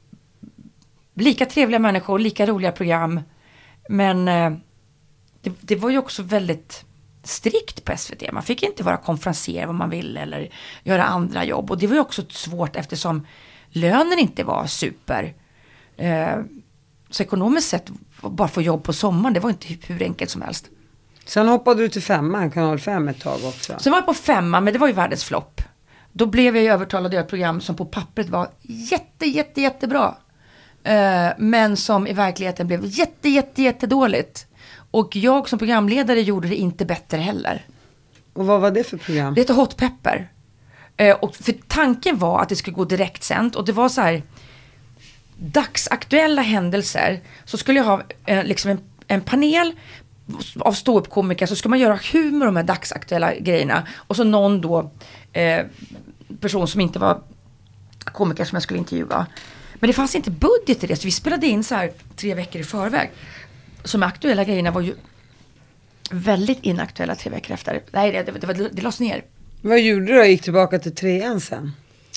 lika trevliga människor, lika roliga program. Men det var ju också väldigt strikt på SVT. Man fick inte vara konferenser vad man ville eller göra andra jobb. Och det var ju också svårt eftersom lönen inte var super. Så ekonomiskt sett, bara få jobb på sommaren, det var inte hur enkelt som helst. Sen hoppade du till 5:an, kanal 5 ett tag också. Sen var jag på 5:an, men det var ju världens flopp. Då blev jag ju övertalad att göra ett program som på pappret var jättebra. Men som i verkligheten blev jättedåligt. Och jag som programledare gjorde det inte bättre heller. Och vad var det för program? Det heter Hot Pepper. Och för tanken var att det skulle gå direkt sänt. Och det var så här, dagsaktuella händelser. Så skulle jag ha liksom en panel av ståuppkomiker. Så skulle man göra humor om de här dagsaktuella grejerna. Och så någon då person som inte var komiker som jag skulle intervjua. Men det fanns inte budget i det. Så vi spelade in så här 3 veckor i förväg. Så de aktuella grejerna var ju väldigt inaktuella 3 veckor efter. Nej, det lades ner. Vad gjorde du då? Gick tillbaka till 3:an sen?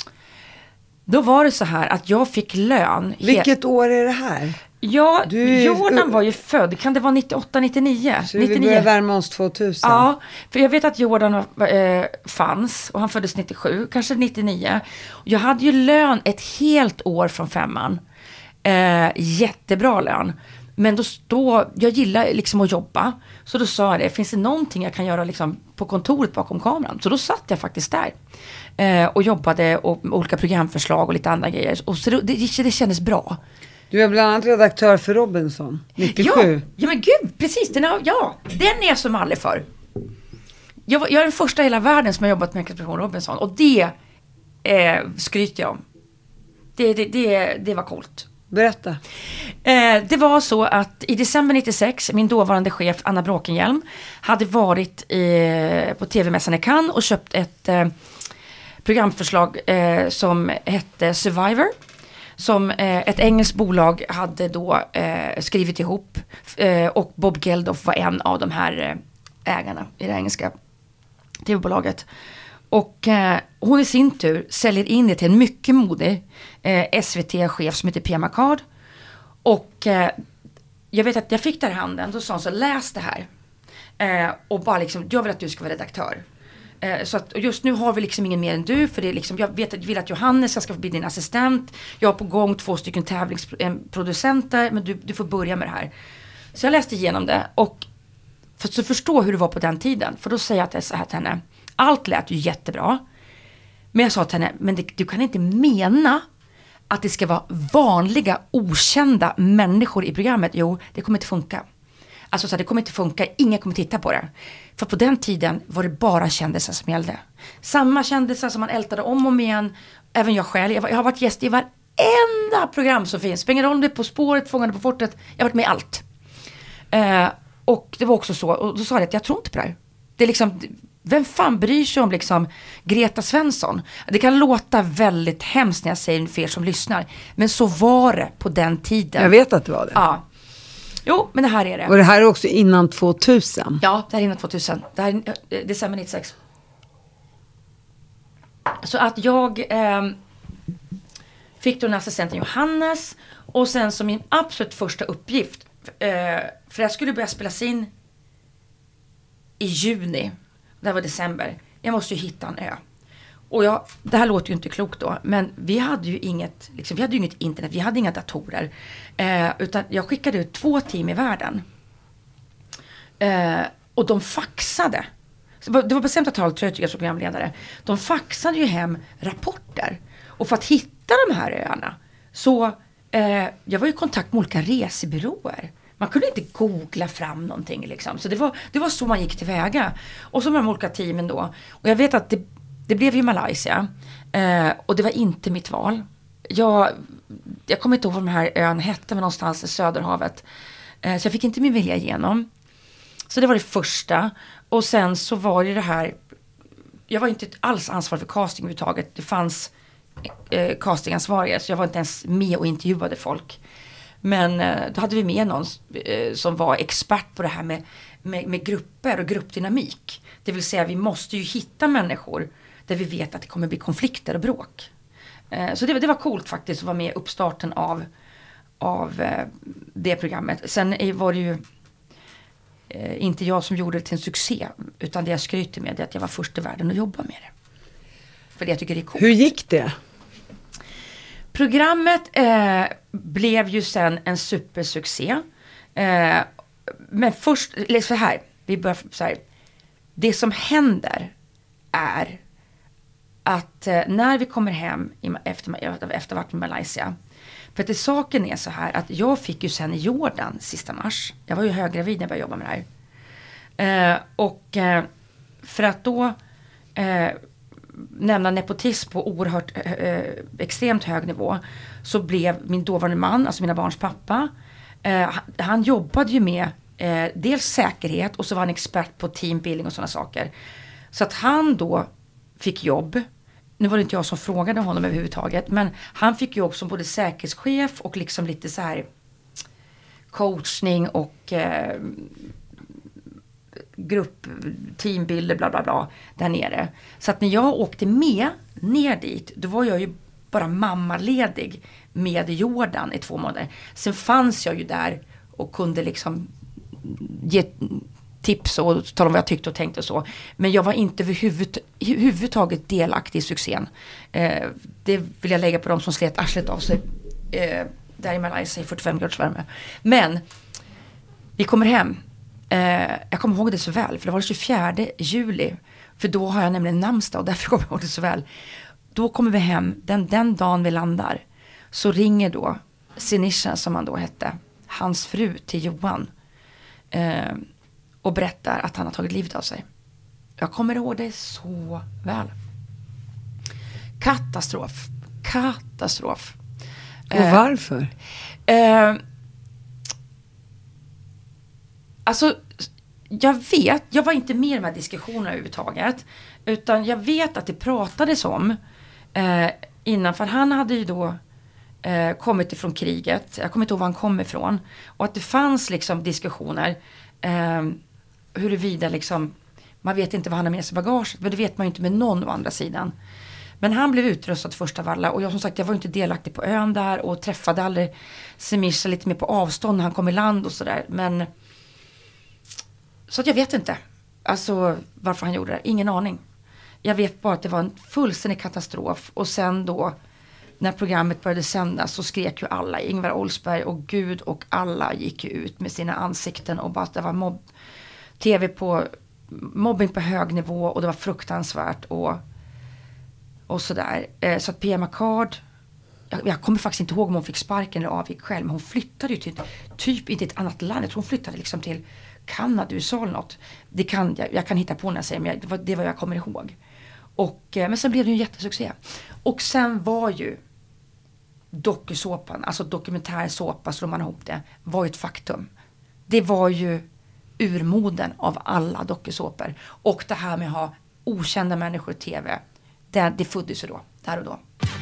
Då var det så här att jag fick lön. Vilket år är det här? Ja, Jordan var ju född. Kan det vara 98, 99? Så vi börjar värma oss 2000. Ja, för jag vet att Jordan fanns. Och han föddes 97, kanske 99. Jag hade ju lön ett helt år från 5:an. Jättebra lön. Men då jag gillar liksom att jobba. Så då sa jag det, finns det någonting jag kan göra liksom på kontoret bakom kameran? Så då satt jag faktiskt där. Och jobbade och olika programförslag och lite andra grejer. Och så det kändes bra. Du är bland annat redaktör för Robinson, 97. Ja men gud, precis. Den är jag som aldrig för. Jag är den första i hela världen som har jobbat med Expedition Robinson. Och det skryter jag om. Det var coolt. Berätta. Det var så att i december 96, min dåvarande chef Anna Bråkenhielm hade varit på TV-mässan i Cannes och köpt ett programförslag som hette Survivor. Som ett engelskt bolag hade då skrivit ihop. Och Bob Geldof var en av de här ägarna i det engelska TV-bolaget. Och hon i sin tur säljer in det till en mycket modig SVT-chef som heter Pia Macard. Och jag vet att jag fick det här i handen. Då sa hon så, läs det här. Och bara liksom, jag vill att du ska vara redaktör. Så att, och just nu har vi liksom ingen mer än du. För det är liksom, jag vill att Johannes ska bli din assistent. Jag har på gång 2 tävlingsproducenter. Men du får börja med det här. Så jag läste igenom det. Och för att förstå hur det var på den tiden. För då säger jag så här till henne. Allt lät ju jättebra. Men jag sa till henne, men du kan inte mena att det ska vara vanliga, okända människor i programmet. Jo, det kommer inte funka. Alltså så här, det kommer inte funka, ingen kommer titta på det. För på den tiden var det bara kändisar som gällde. Samma kändisar som man ältade om igen. Även jag själv. Jag har varit gäst i varenda program som finns. Springer om det På spåret, Fångade på fortet. Jag har varit med i allt. Och det var också så. Och då sa jag att jag tror inte på det här. Det är liksom... Vem fan bryr sig om liksom Greta Svensson? Det kan låta väldigt hemskt när jag säger för er som lyssnar. Men så var det på den tiden. Jag vet att det var det. Ja. Jo, men det här är det. Och det här är också innan 2000. Ja, det här är innan 2000. Det här är december 96. Så att jag fick då den assistenten Johannes. Och sen som min absolut första uppgift. För jag skulle börja spelas in i juni. Det var december. Jag måste ju hitta en ö. Och det här låter ju inte klokt då, men vi hade ju inget internet, vi hade inga datorer. Utan jag skickade ut 2 team i världen. Och de faxade. Det var bestämt att jag som programledare. De faxade ju hem rapporter. Och för att hitta de här öarna så jag var i kontakt med olika resebyråer. Man kunde inte googla fram någonting liksom. Så det var så man gick tillväga. Och så med de olika teamen då. Och jag vet att det blev ju Malaysia. Och det var inte mitt val. Jag kommer inte ihåg vad den här ön hette, men någonstans i Söderhavet. Så jag fick inte min vilja igenom. Så det var det första. Och sen så var det här. Jag var inte alls ansvarig för casting överhuvudtaget. Det fanns castingansvariga. Så jag var inte ens med och intervjuade folk. Men då hade vi med någon som var expert på det här med grupper och gruppdynamik. Det vill säga vi måste ju hitta människor där vi vet att det kommer bli konflikter och bråk. Så det var coolt faktiskt att vara med i uppstarten av det programmet. Sen var det ju inte jag som gjorde det till en succé, utan det jag skryter med är att jag var först i världen att jobba med det. För det jag tycker det är coolt. Hur gick det? Programmet blev ju sen en supersuccé. Men först, så här, vi börjar så här. Det som händer är att när vi kommer hem efter varit med Malaysia. För att saken är så här att jag fick ju sen i Jordan sista mars. Jag var ju höggravid när jag började jobba med det här. Och för att då nämna nepotism på oerhört extremt hög nivå, så blev min dåvarande man, alltså mina barns pappa, han jobbade ju med dels säkerhet och så var han expert på teambuilding och sådana saker. Så att han då fick jobb. Nu var det inte jag som frågade honom överhuvudtaget, men han fick jobb som både säkerhetschef och liksom lite så här coachning och grupp, teambilder, bla bla bla där nere. Så att när jag åkte med ner dit, då var jag ju bara mammaledig med Jordan i 2 månader. Sen fanns jag ju där och kunde liksom ge tips och tala om vad jag tyckte och tänkte och så. Men jag var inte överhuvudtaget delaktig i succén. Det vill jag lägga på dem som slet arslet av sig där i Malaysia i 45 graders värme. Men vi kommer hem. Jag kommer ihåg det så väl, för det var 24 juli. För då har jag nämligen namnsdag och därför kommer jag ihåg det så väl. Då kommer vi hem, den dagen vi landar, så ringer då Sinisha, som han då hette, hans fru till Johan. Och berättar att han har tagit livet av sig. Jag kommer ihåg det så väl. Katastrof. Och varför? Alltså, jag var inte med i de här diskussionerna överhuvudtaget. Utan jag vet att det pratades om innan, för han hade ju då kommit ifrån kriget. Jag kommer inte ihåg var han kom ifrån. Och att det fanns liksom diskussioner huruvida liksom, man vet inte vad han har med sig i bagaget, men det vet man ju inte med någon å andra sidan. Men han blev utrustad först av alla, och jag som sagt, jag var inte delaktig på ön där och träffade aldrig Sinisha, lite mer på avstånd när han kom i land och sådär. Men så att jag vet inte alltså varför han gjorde det, ingen aning. Jag vet bara att det var en fullständig katastrof. Och sen då när programmet började sändas så skrek ju alla, Ingvar Oldsberg och Gud och alla gick ju ut med sina ansikten och bara att det var mobbing på hög nivå och det var fruktansvärt och sådär. Så att Pia Macard, jag kommer faktiskt inte ihåg om hon fick sparken eller avgick själv, men hon flyttade ju till typ inte ett annat land. Jag tror hon flyttade liksom till Kanada, USA eller något. Jag kan hitta på när jag säger, men det var vad jag kommer ihåg. Men sen blev det ju en jättesuccé. Och sen var ju dokusåpan, alltså dokumentärsåpa, slår man ihop det, var ju ett faktum. Det var ju urmoden av alla dokusåpor. Och det här med att ha okända människor i tv, det föddes ju då, där och då.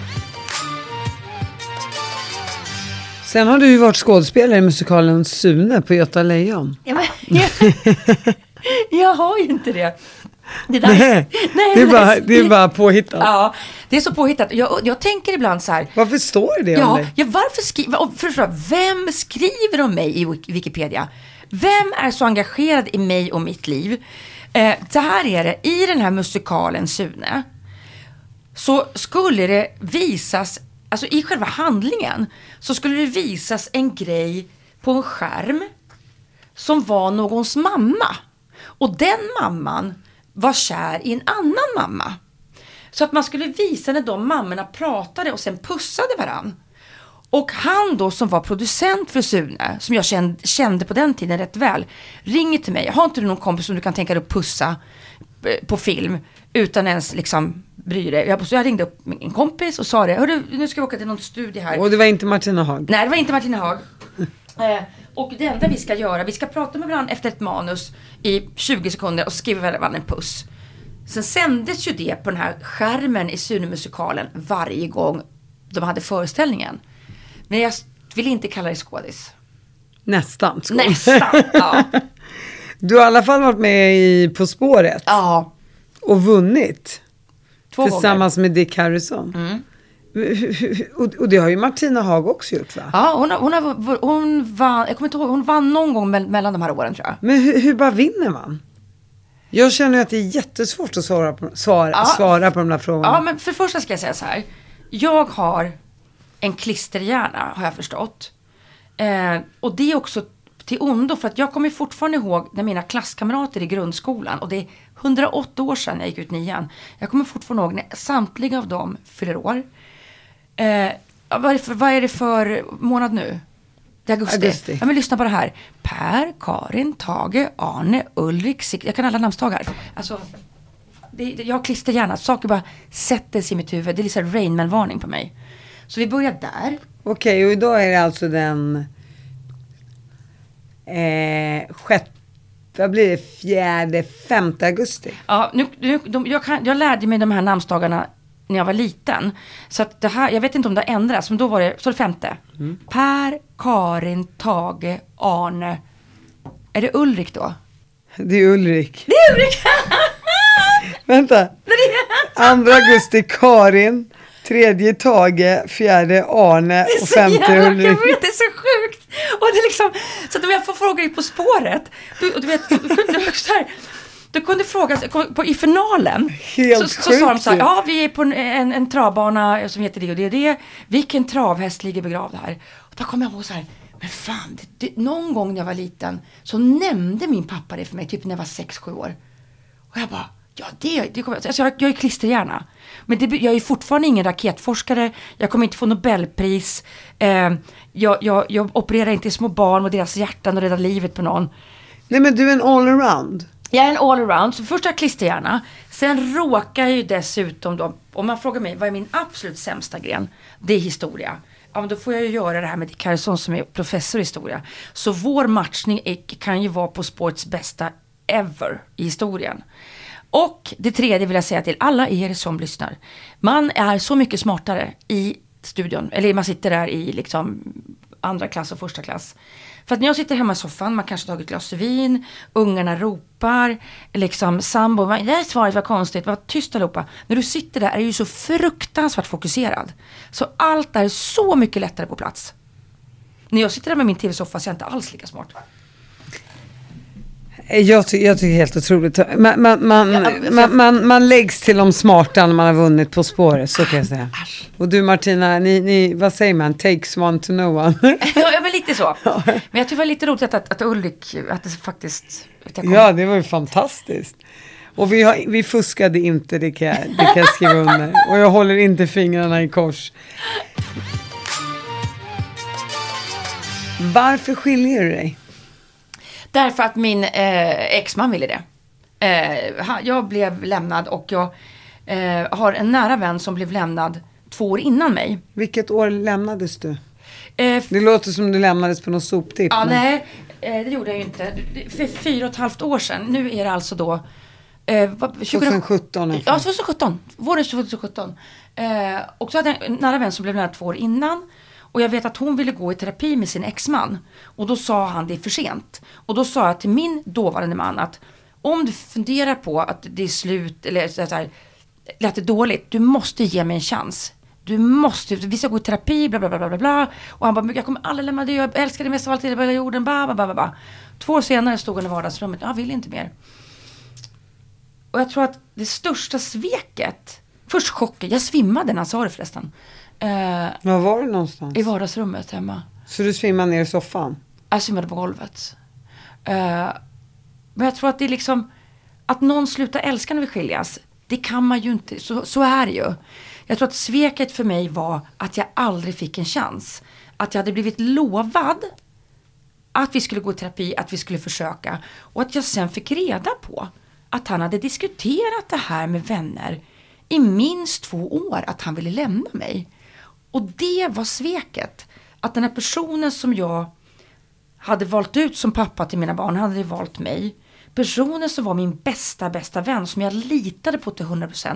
Sen har du ju varit skådespelare i musikalen Sune på Göta Lejon. Ja, men, jag har ju inte det. Nej, det är bara påhittat. Ja, det är så påhittat. Jag tänker ibland så här. Varför står det om dig? Ja, vem skriver om mig i Wikipedia? Vem är så engagerad i mig och mitt liv? Det här är det, i den här musikalen Sune. så skulle det visas, alltså i själva handlingen, så skulle det visas en grej på en skärm som var någons mamma. Och den mamman var kär i en annan mamma. Så att man skulle visa när de mammorna pratade och sen pussade varann. Och han då som var producent för Sune, som jag kände på den tiden rätt väl, ringer till mig. Har inte du någon kompis som du kan tänka dig att pussa på film utan ens liksom bry dig? Jag ringde upp min kompis och sa det. Hörru, nu ska vi åka till någon studie här. Och det var inte Martina Haag? Nej, det var inte Martina Haag. Och det enda vi ska göra, vi ska prata med varandra efter ett manus i 20 sekunder och skriva varandra en puss. Sen sändes ju det på den här skärmen i Sune-musikalen varje gång de hade föreställningen. Men jag vill inte kalla det skådis. Nästan, ja. Du har i alla fall varit med På spåret. Ja. Och vunnit. 2 gånger. Tillsammans med Dick Harrison. Och det har ju Martina Haag också gjort, va? Ja, hon vann, jag kommer inte ihåg, hon vann någon gång mellan de här åren, tror jag. Men hur bara vinner man? Jag känner att det är jättesvårt att svara på de där frågorna. Ja, men för första ska jag säga så här. Jag har en klisterhjärna, har jag förstått. Och det är också till ondo, för att jag kommer fortfarande ihåg när mina klasskamrater i grundskolan, och det är 108 år sedan jag gick ut 9:an. Jag kommer fortfarande ihåg när samtliga av dem fyller år. Vad är det för månad nu? Det är augusti. Ja, men lyssna på det här. Per, Karin, Tage, Arne, Ulrik, jag kan alla namnsdagar. Alltså, jag har klisterhjärna. Saker bara sätter sig i mitt huvud. Det är liksom Rain Man-varning på mig. Så vi börjar där. Okej, och idag är det alltså den vad blir det? 4-5 augusti. Ja, jag lärde mig de här namnsdagarna när jag var liten. Så att det här, jag vet inte om det har ändrats, men då var det 5. Per, Karin, Tage, Arne. Är det Ulrik då? Det är Ulrik. Det är Ulrik! Vänta. 2 augusti Karin, 3 Tage, 4 Arne och 5 Ulrik. Jag vet, det är så sjukt. Och det är liksom, så att om jag får fråga På spåret, du vet, du kunde fråga i finalen. Helt så sa de så här, ja, vi är på en travbana som heter det och det. Vilken travhäst ligger begravd här? Och då kom jag på så här, men fan, någon gång när jag var liten så nämnde min pappa det för mig, typ när jag var 6-7 år. Och jag bara, ja, det kommer, alltså jag är klisterhjärna. Men jag är fortfarande ingen raketforskare. Jag kommer inte få Nobelpris. Jag opererar inte små barn och deras hjärtan och räddar livet på någon. Nej, men du är en all-around. Jag är en all-around. Så först har jag klisterhjärna. Sen råkar jag ju dessutom då, om man frågar mig vad är min absolut sämsta gren, det är historia. Ja, men då får jag ju göra det här med Dick Harrison som är professor i historia. Så vår matchning kan ju vara På spårets bästa ever i historien. Och det tredje vill jag säga till alla er som lyssnar. Man är så mycket smartare i studion. Eller man sitter där i liksom andra klass och första klass. För att när jag sitter hemma i soffan, man kanske tagit ett glas vin, ungarna ropar, liksom sambo, det här svaret var konstigt, var tyst allihopa. När du sitter där är du ju så fruktansvärt fokuserad. Så allt är så mycket lättare på plats. När jag sitter där med min tv-soffa så är jag inte alls lika smart. Jag tycker helt otroligt. Man läggs till de smarta när man har vunnit På spåret, så kan jag säga. Och du Martina, ni vad säger man? Takes one to know one. Ja, men lite så. Men jag tycker det var lite roligt att Ulrik, att det faktiskt... Ja, det var ju fantastiskt. Och vi fuskade inte, det kan jag skriva under. Och jag håller inte fingrarna i kors. Varför skiljer du dig? Därför att min exman ville det. Jag blev lämnad och jag har en nära vän som blev lämnad 2 år innan mig. Vilket år lämnades du? Det låter som du lämnades på någon soptipp. Ja, nej, det gjorde jag ju inte. För 4,5 år sedan. Nu är det alltså då... 2017. Ja, 2017. Våren 2017. Och så hade jag en nära vän som blev lämnad 2 år innan. Och jag vet att hon ville gå i terapi med sin exman. Och då sa han det är för sent. Och då sa jag till min dåvarande man att om du funderar på att det är slut eller så här, lät det dåligt, du måste ge mig en chans. Vi ska gå i terapi, bla bla bla bla bla. Och han bara, jag kommer aldrig lämna dig, jag älskar dig mest av allt i hela jorden, bla bla bla bla. 2 år senare stod han i vardagsrummet, jag vill inte mer. Och jag tror att det största sveket, Först chocken. Jag svimmade när han sa det förresten. Var var du någonstans? I vardagsrummet hemma. Så du svimmade ner i soffan? Jag svimmade på golvet. Men jag tror att det är liksom... Att någon slutar älska när vi skiljas. Det kan man ju inte. Så är det ju. Jag tror att sveket för mig var att jag aldrig fick en chans. Att jag hade blivit lovad att vi skulle gå i terapi, att vi skulle försöka. Och att jag sen fick reda på att han hade diskuterat det här med vänner i minst 2 år, att han ville lämna mig. Och det var sveket. Att den här personen som jag hade valt ut som pappa till mina barn, hade valt mig. Personen som var min bästa vän, som jag litade på till 100%,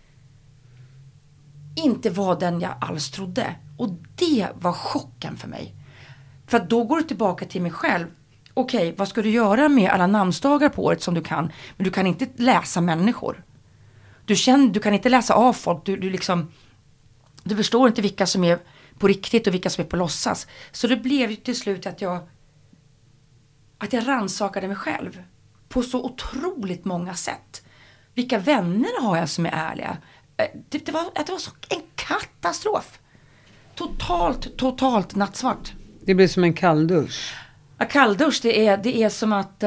inte var den jag alls trodde. Och det var chocken för mig. För att då går du tillbaka till mig själv. Okej, vad ska du göra med alla namnsdagar på året som du kan? Men du kan inte läsa människor. Du kan inte läsa av folk. Du förstår inte vilka som är på riktigt och vilka som är på låtsas. Så det blev ju till slut att jag rannsakade mig själv. På så otroligt många sätt. Vilka vänner har jag som är ärliga? Det var så en katastrof. Totalt nattsvart. Det blir som en kalldusch. Ja, kalldusch, det är som att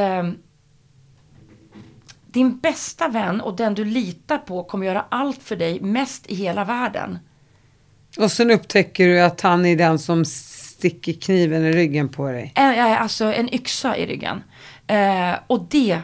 din bästa vän och den du litar på kommer göra allt för dig mest i hela världen. Och sen upptäcker du att han är den som sticker kniven i ryggen på dig. Alltså en yxa i ryggen. Och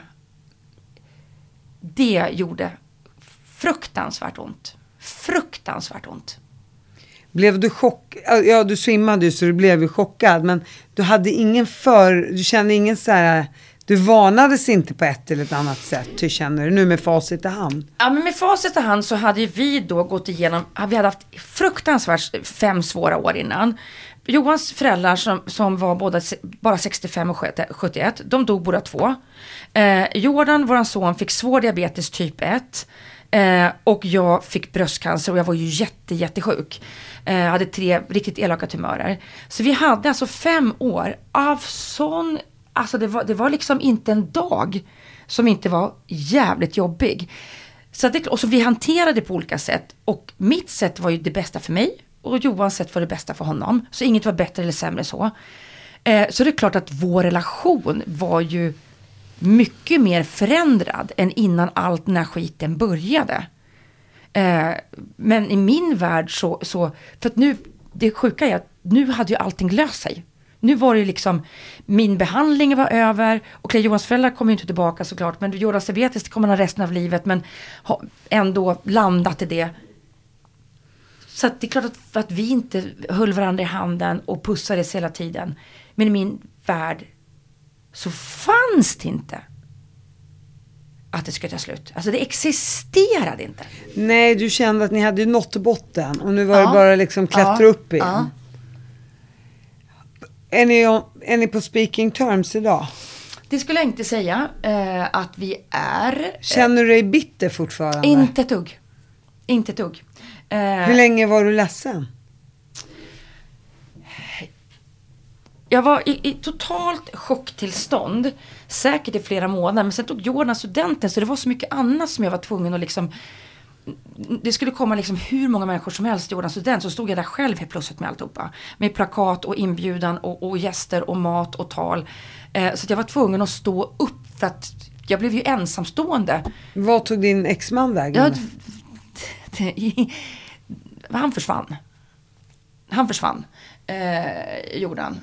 det gjorde fruktansvärt ont. Blev du chockad? Ja, du svimmade ju så du blev ju chockad. Men du hade du kände ingen så här... Du varnades inte på ett eller ett annat sätt. Hur känner du nu med facit i hand? Ja, men med facit i hand så hade vi då gått igenom... Vi hade haft fruktansvärt 5 svåra år innan. Johans föräldrar som var bara 65 och 71, de dog båda 2. Jordan, våran son, fick svår diabetes typ 1. Och jag fick bröstcancer och jag var ju jättesjuk. Hade 3 riktigt elaka tumörer. Så vi hade alltså 5 år av sån... Alltså det var liksom inte en dag som inte var jävligt jobbig. Och så vi hanterade det på olika sätt. Och mitt sätt var ju det bästa för mig. Och Johans sätt var det bästa för honom. Så inget var bättre eller sämre så. Så det är klart att vår relation var ju mycket mer förändrad än innan allt den här skiten började. Men i min värld så för att nu, det sjuka är att nu hade ju allting löst sig. Nu var det ju liksom, min behandling var över. Och Johans föräldrar kommer ju inte tillbaka såklart. Men Jordas diabetes kommer han ha resten av livet. Men har ändå landat i det. Så att det är klart att vi inte höll varandra i handen och pussades hela tiden. Men i min värld så fanns det inte att det skulle ta slut. Alltså det existerade inte. Nej, du kände att ni hade nått botten. Och nu var det bara liksom klättra upp igen. Ja. Är ni på speaking terms idag? Det skulle jag inte säga att vi är. Känner du dig bitter fortfarande? Inte ett dugg. Hur länge var du ledsen? Jag var i totalt chocktillstånd. Säkert i flera månader. Men sen tog Jordan studenten. Så det var så mycket annat som jag var tvungen att liksom... Det skulle komma liksom hur många människor som helst till Jordan student. Så stod jag där själv helt plötsligt med alltihopa. Med plakat och inbjudan och gäster och mat och tal. Så att jag var tvungen att stå upp. För att jag blev ju ensamstående. Vad tog din exman vägen? Han försvann. Jordan.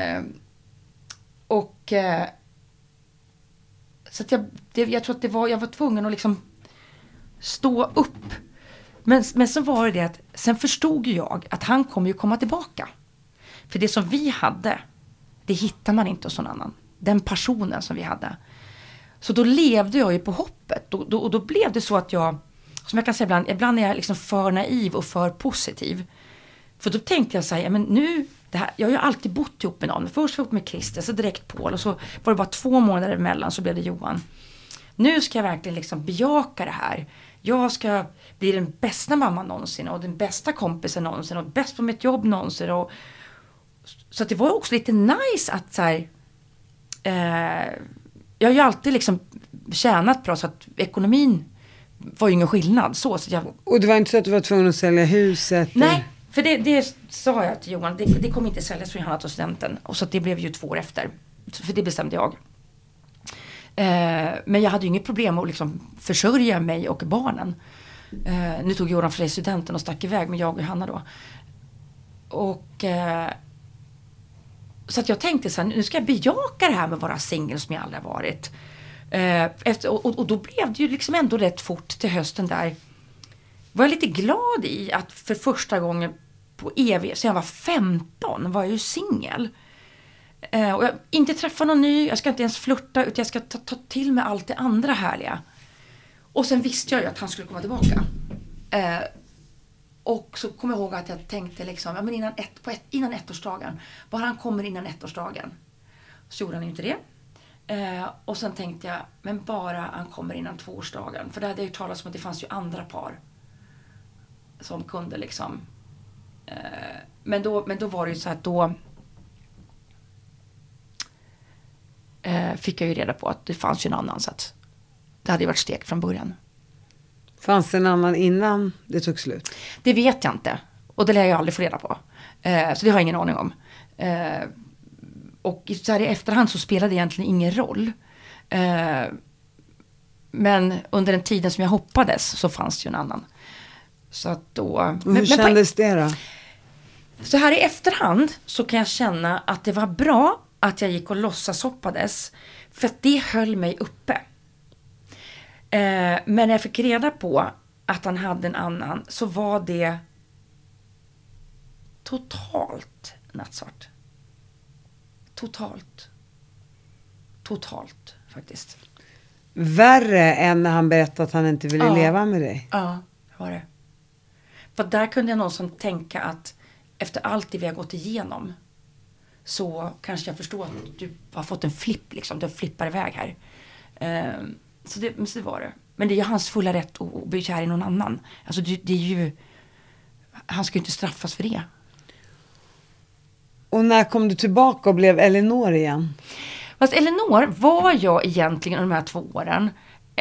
Så att jag tror att jag var tvungen att liksom stå upp. Men så var det att sen förstod jag att han kommer ju komma tillbaka. För det som vi hade, det hittar man inte hos någon annan. Den passionen som vi hade. Så då levde jag ju på hoppet. Då blev det så att jag, som jag kan säga ibland är jag liksom för naiv och för positiv. För då tänkte jag så här, men nu, jag har ju alltid bott ihop med någon. Först var jag ihop med Christer, så direkt Paul. Och så var det bara 2 månader emellan, så blev det Johan. Nu ska jag verkligen liksom bejaka det här. Jag ska bli den bästa mamman någonsin. Och den bästa kompisen någonsin. Och bäst på mitt jobb någonsin. Så att det var också lite nice att så här... Jag har ju alltid liksom tjänat bra, så att ekonomin var ju ingen skillnad. Så jag... Och det var inte så att du var tvungen att sälja huset? Nej, för det sa jag till Johan. Det kommer inte säljas för Johanna till studenten. Och så det blev ju 2 år efter. För det bestämde jag. Men jag hade ju inget problem att liksom försörja mig och barnen. Nu tog Johan för sig studenten och stack iväg med jag och Johanna då. Och så att jag tänkte så här, nu ska jag bejaka det här med att vara singel som jag aldrig har varit. Och då blev det ju liksom ändå rätt fort till hösten där. Var jag lite glad i att för första gången på evigt, sen jag var 15, var jag ju singel. Och jag inte träffa någon ny, jag ska inte ens flirta, utan jag ska ta till mig allt det andra härliga. Och sen visste jag ju att han skulle komma tillbaka. Och så kommer jag ihåg att jag tänkte liksom, ja, men innan ettårsdagen. Bara han kommer innan ettårsdagen. Så gjorde han ju inte det. Och sen tänkte jag, men bara han kommer innan 2-årsdagen. För det hade jag ju talat om att det fanns ju andra par. Som kunde liksom. Men då var det ju så att då. Fick jag ju reda på att det fanns ju en annan. Så att det hade ju varit stekt från början. Fanns det en annan innan det tog slut? Det vet jag inte. Och det lär jag aldrig få reda på. Så det har jag ingen aning om. Och så här i efterhand så spelade det egentligen ingen roll. Men under den tiden som jag hoppades så fanns det ju en annan. Så att då... Hur kändes det då? Så här i efterhand så kan jag känna att det var bra att jag gick och låtsashoppades. För att det höll mig uppe. Men när jag fick reda på att han hade en annan så var det totalt nattsvart. Totalt faktiskt. Värre än när han berättade att han inte ville leva med dig? Ja, det var det. För där kunde jag någonsin tänka att efter allt det vi har gått igenom så kanske jag förstår att du har fått en flipp liksom. Du flippar iväg här. Så det var det. Men det är ju hans fulla rätt att bli kär i någon annan. Alltså det är ju... Han ska ju inte straffas för det. Och när kom du tillbaka och blev Elinor igen? Fast Elinor var jag egentligen de här 2 åren.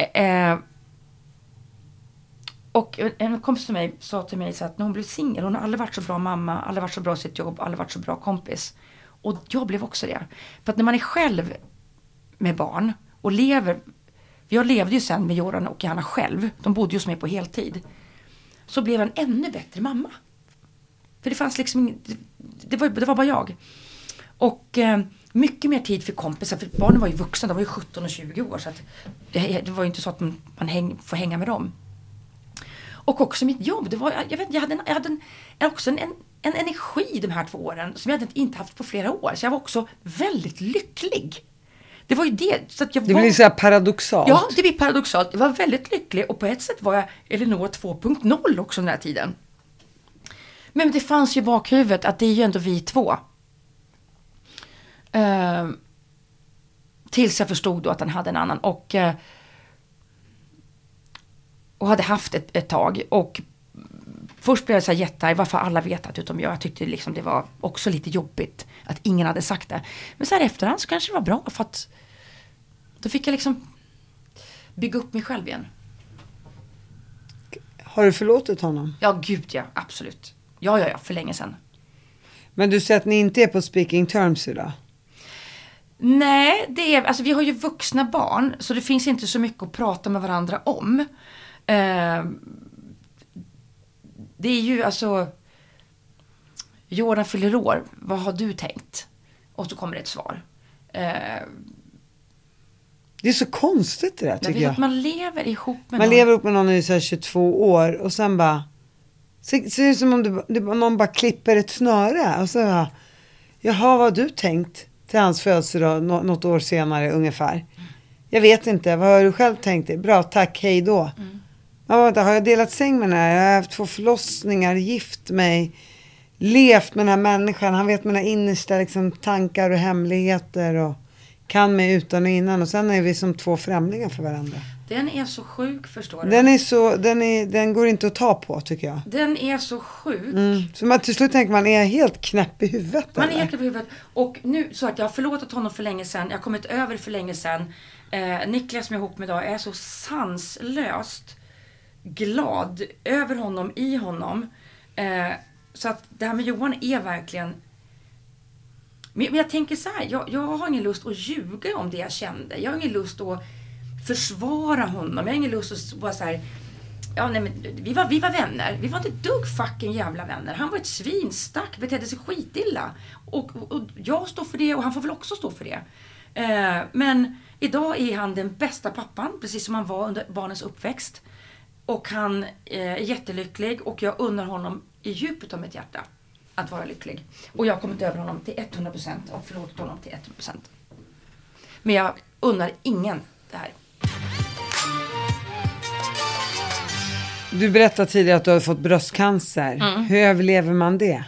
Och en kompis till mig sa till mig så att när hon blev singel, hon har aldrig varit så bra mamma, aldrig varit så bra i sitt jobb, aldrig varit så bra kompis. Och jag blev också det. För att när man är själv med barn och lever... Jag levde ju sen med Göran och Johanna själv. De bodde ju hos mig på heltid. Så blev jag en ännu bättre mamma. För det fanns liksom... Det var bara jag. Och mycket mer tid för kompisar. För barnen var ju vuxna. De var ju 17 och 20 år. Så att det var ju inte så att man får hänga med dem. Och också mitt jobb. Det var, jag hade också en energi de här 2 åren. Som jag hade inte haft på flera år. Så jag var också väldigt lycklig. Det var ju det. Så att det blir så här paradoxalt. Ja, det blir paradoxalt. Jag var väldigt lycklig. Och på ett sätt var jag Elinor 2.0 också den här tiden. Men det fanns ju bakhuvudet att det är ju ändå vi 2. Tills jag förstod då att han hade en annan. Och hade haft ett tag. Och först blev jag så här jättearg. Varför alla vet att utom jag. Jag tyckte liksom det var också lite jobbigt. Att ingen hade sagt det. Men så här efterhand så kanske det var bra. För att då fick jag liksom bygga upp mig själv igen. Har du förlåtit honom? Ja, gud ja. Absolut. Ja, för länge sedan. Men du säger att ni inte är på speaking terms idag? Nej, alltså vi har ju vuxna barn. Så det finns inte så mycket att prata med varandra om. Det är ju alltså... Jordan fyller år. Vad har du tänkt? Och så kommer det ett svar. Det är så konstigt det där tycker jag. Att man lever ihop med någon. Man lever ihop med någon i så här 22 år. Och sen bara... Ser det som om någon bara klipper ett snöre. Och så jaha, vad har du tänkt till hans födelsedag något år senare ungefär? Jag vet inte, vad har du själv tänkt? Bra, tack, hej då. Har jag delat säng med den här? Jag har haft 2 förlossningar, gift mig, levt med den här människan. Han vet mina innersta liksom, tankar och hemligheter och kan mig utan och innan. Och sen är vi som 2 främlingar för varandra. Den är så sjuk, förstår du. Den går inte att ta på, tycker jag. Den är så sjuk. Så man, till slut tänker man är helt knäpp i huvudet. Man är helt knäpp i huvudet. Och nu så att jag har förlåtit honom för länge sedan. Jag har kommit över för länge sedan. Niklas som jag är ihop med idag är så sanslöst glad över honom, i honom. Så att det här med Johan är verkligen... Men jag tänker så här, jag har ingen lust att ljuga om det jag kände. Jag har ingen lust att försvara honom. Jag har ingen lust att bara så här... Ja, nej, men vi var vänner. Vi var inte dugg fucking jävla vänner. Han var ett svin, stack, betedde sig skitilla. Och jag står för det och han får väl också stå för det. Men idag är han den bästa pappan, precis som han var under barnens uppväxt. Och han är jättelycklig och jag unnar honom i djupet av mitt hjärta att vara lycklig. Och jag har kommit över honom till 100% och förlåtit honom till 100%. Men jag unnar ingen det här. Du berättade tidigare att du har fått bröstcancer. Hur överlever man det?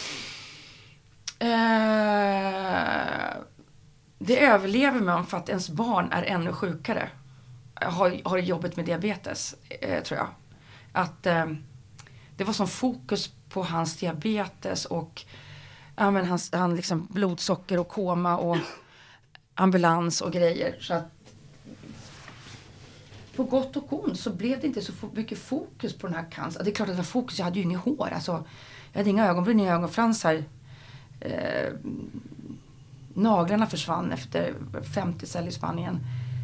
Det överlever man för att ens barn är ännu sjukare. Har jobbet med diabetes, tror jag. Att det var sån fokus på hans diabetes och han liksom blodsocker och koma och ambulans och grejer. Så att på gott och ont så blev det inte så mycket fokus på den här cancern. Det är klart att det var fokus, jag hade ju inget hår. Alltså, jag hade inga ögonbryn, inga ögonfransar. Naglarna försvann efter 50 cell i Spanien.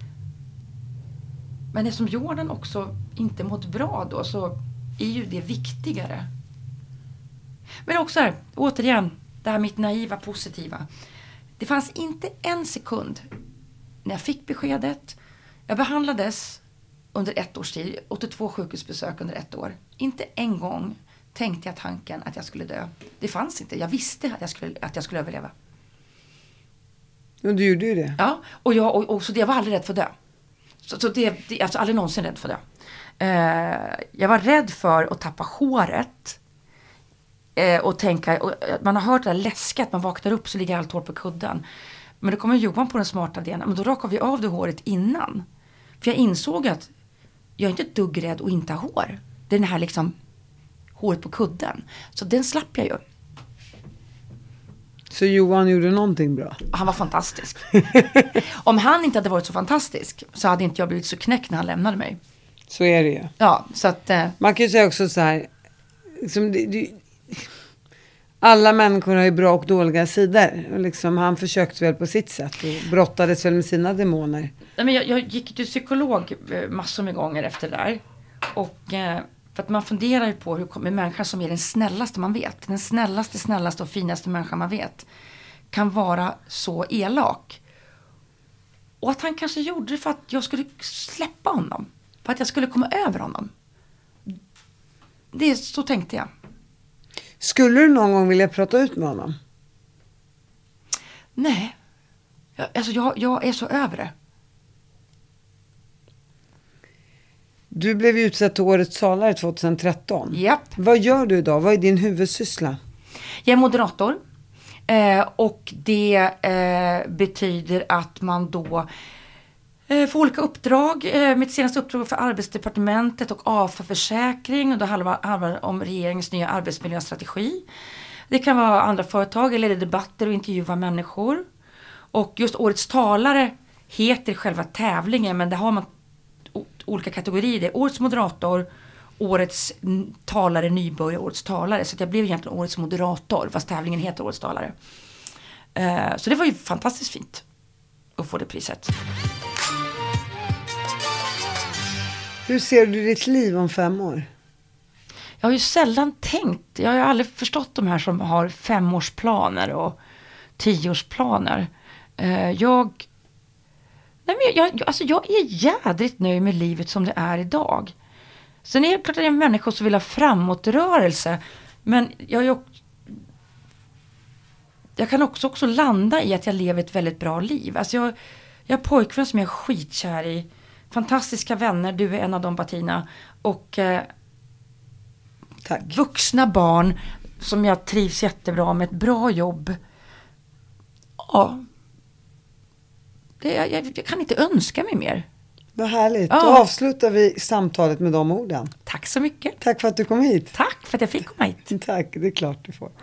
Men eftersom Jordan också inte mått bra då så är ju det viktigare. Men också här, återigen, det här mitt naiva positiva. Det fanns inte en sekund när jag fick beskedet. Jag behandlades under 1 års tid, 82 sjukhusbesök under 1 år. Inte en gång tänkte jag tanken att jag skulle dö. Det fanns inte. Jag visste att jag skulle överleva. Och du gjorde ju det. Ja, och så jag var aldrig rädd för att dö. Så det alltså aldrig någonsin rädd för att dö. Jag var rädd för att tappa håret. Och tänka, man har hört det där läskat, man vaknar upp så ligger allt hår på kudden. Men då kommer Johan på den smarta delen. Men då rakar vi av det håret innan. För jag insåg att jag är inte ett dugg rädd och inte ha hår. Det är den här liksom håret på kudden. Så den slapp jag ju. Så Johan gjorde någonting bra? Han var fantastisk. Om han inte hade varit så fantastisk så hade inte jag blivit så knäckt när han lämnade mig. Så är det ju. Ja, så att... Man kan ju säga också så här... Liksom alla människor har ju bra och dåliga sidor. Och liksom, han försökte väl på sitt sätt och brottades väl med sina demoner. Nej, men jag gick till psykolog massor med gånger efter det där. Och för att man funderar ju på hur en människa som är den snällaste man vet. Den snällaste och finaste människan man vet. Kan vara så elak. Och att han kanske gjorde det för att jag skulle släppa honom. För att jag skulle komma över honom. Så tänkte jag. Skulle du någon gång vilja prata ut med honom? Nej. Jag är så över det. Du blev utsedd till årets talare 2013. Japp. Vad gör du idag? Vad är din huvudsyssla? Jag är moderator. Och det betyder att man då får olika uppdrag. Mitt senaste uppdrag för Arbetsdepartementet och AFA-försäkring. Och då handlar det om regeringens nya arbetsmiljöstrategi. Det kan vara andra företag eller debatter och intervjua människor. Och just årets talare heter själva tävlingen. Men där har man olika kategorier. Det är årets moderator, årets talare, nybörjare, årets talare. Så jag blev egentligen årets moderator fast tävlingen heter årets talare. Så det var ju fantastiskt fint att få det priset. Hur ser du ditt liv om 5 år? Jag har ju sällan tänkt. Jag har ju aldrig förstått de här som har 5-årsplaner och 10-årsplaner. Jag är jädrigt nöjd med livet som det är idag. Sen är det klart att det är människor som vill ha framåtrörelse. Men jag kan också landa i att jag lever ett väldigt bra liv. Alltså jag har pojkvän som jag är skitkär i. Fantastiska vänner, du är en av de partierna. Och Tack. Vuxna barn som jag trivs jättebra med, ett bra jobb. Ja. Jag kan inte önska mig mer. Vad härligt. Ja. Då avslutar vi samtalet med de orden. Tack så mycket. Tack för att du kom hit. Tack för att jag fick komma hit. Tack, det är klart du får.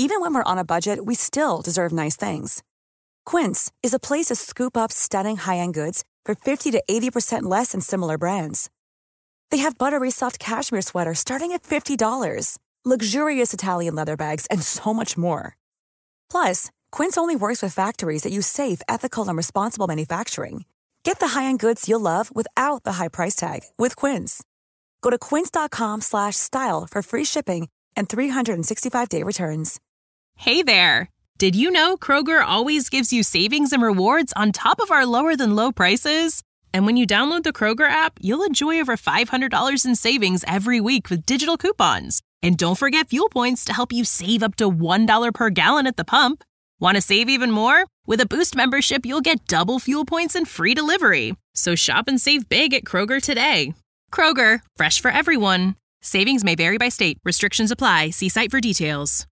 Even when we're on a budget, we still deserve nice things. Quince is a place to scoop up stunning high-end goods for 50 to 80% less than similar brands. They have buttery soft cashmere sweaters starting at $50, luxurious Italian leather bags, and so much more. Plus, Quince only works with factories that use safe, ethical, and responsible manufacturing. Get the high-end goods you'll love without the high price tag with Quince. Go to quince.com/style for free shipping and 365-day returns. Hey there! Did you know Kroger always gives you savings and rewards on top of our lower-than-low prices? And when you download the Kroger app, you'll enjoy over $500 in savings every week with digital coupons. And don't forget fuel points to help you save up to $1 per gallon at the pump. Want to save even more? With a Boost membership, you'll get double fuel points and free delivery. So shop and save big at Kroger today. Kroger, fresh for everyone. Savings may vary by state. Restrictions apply. See site for details.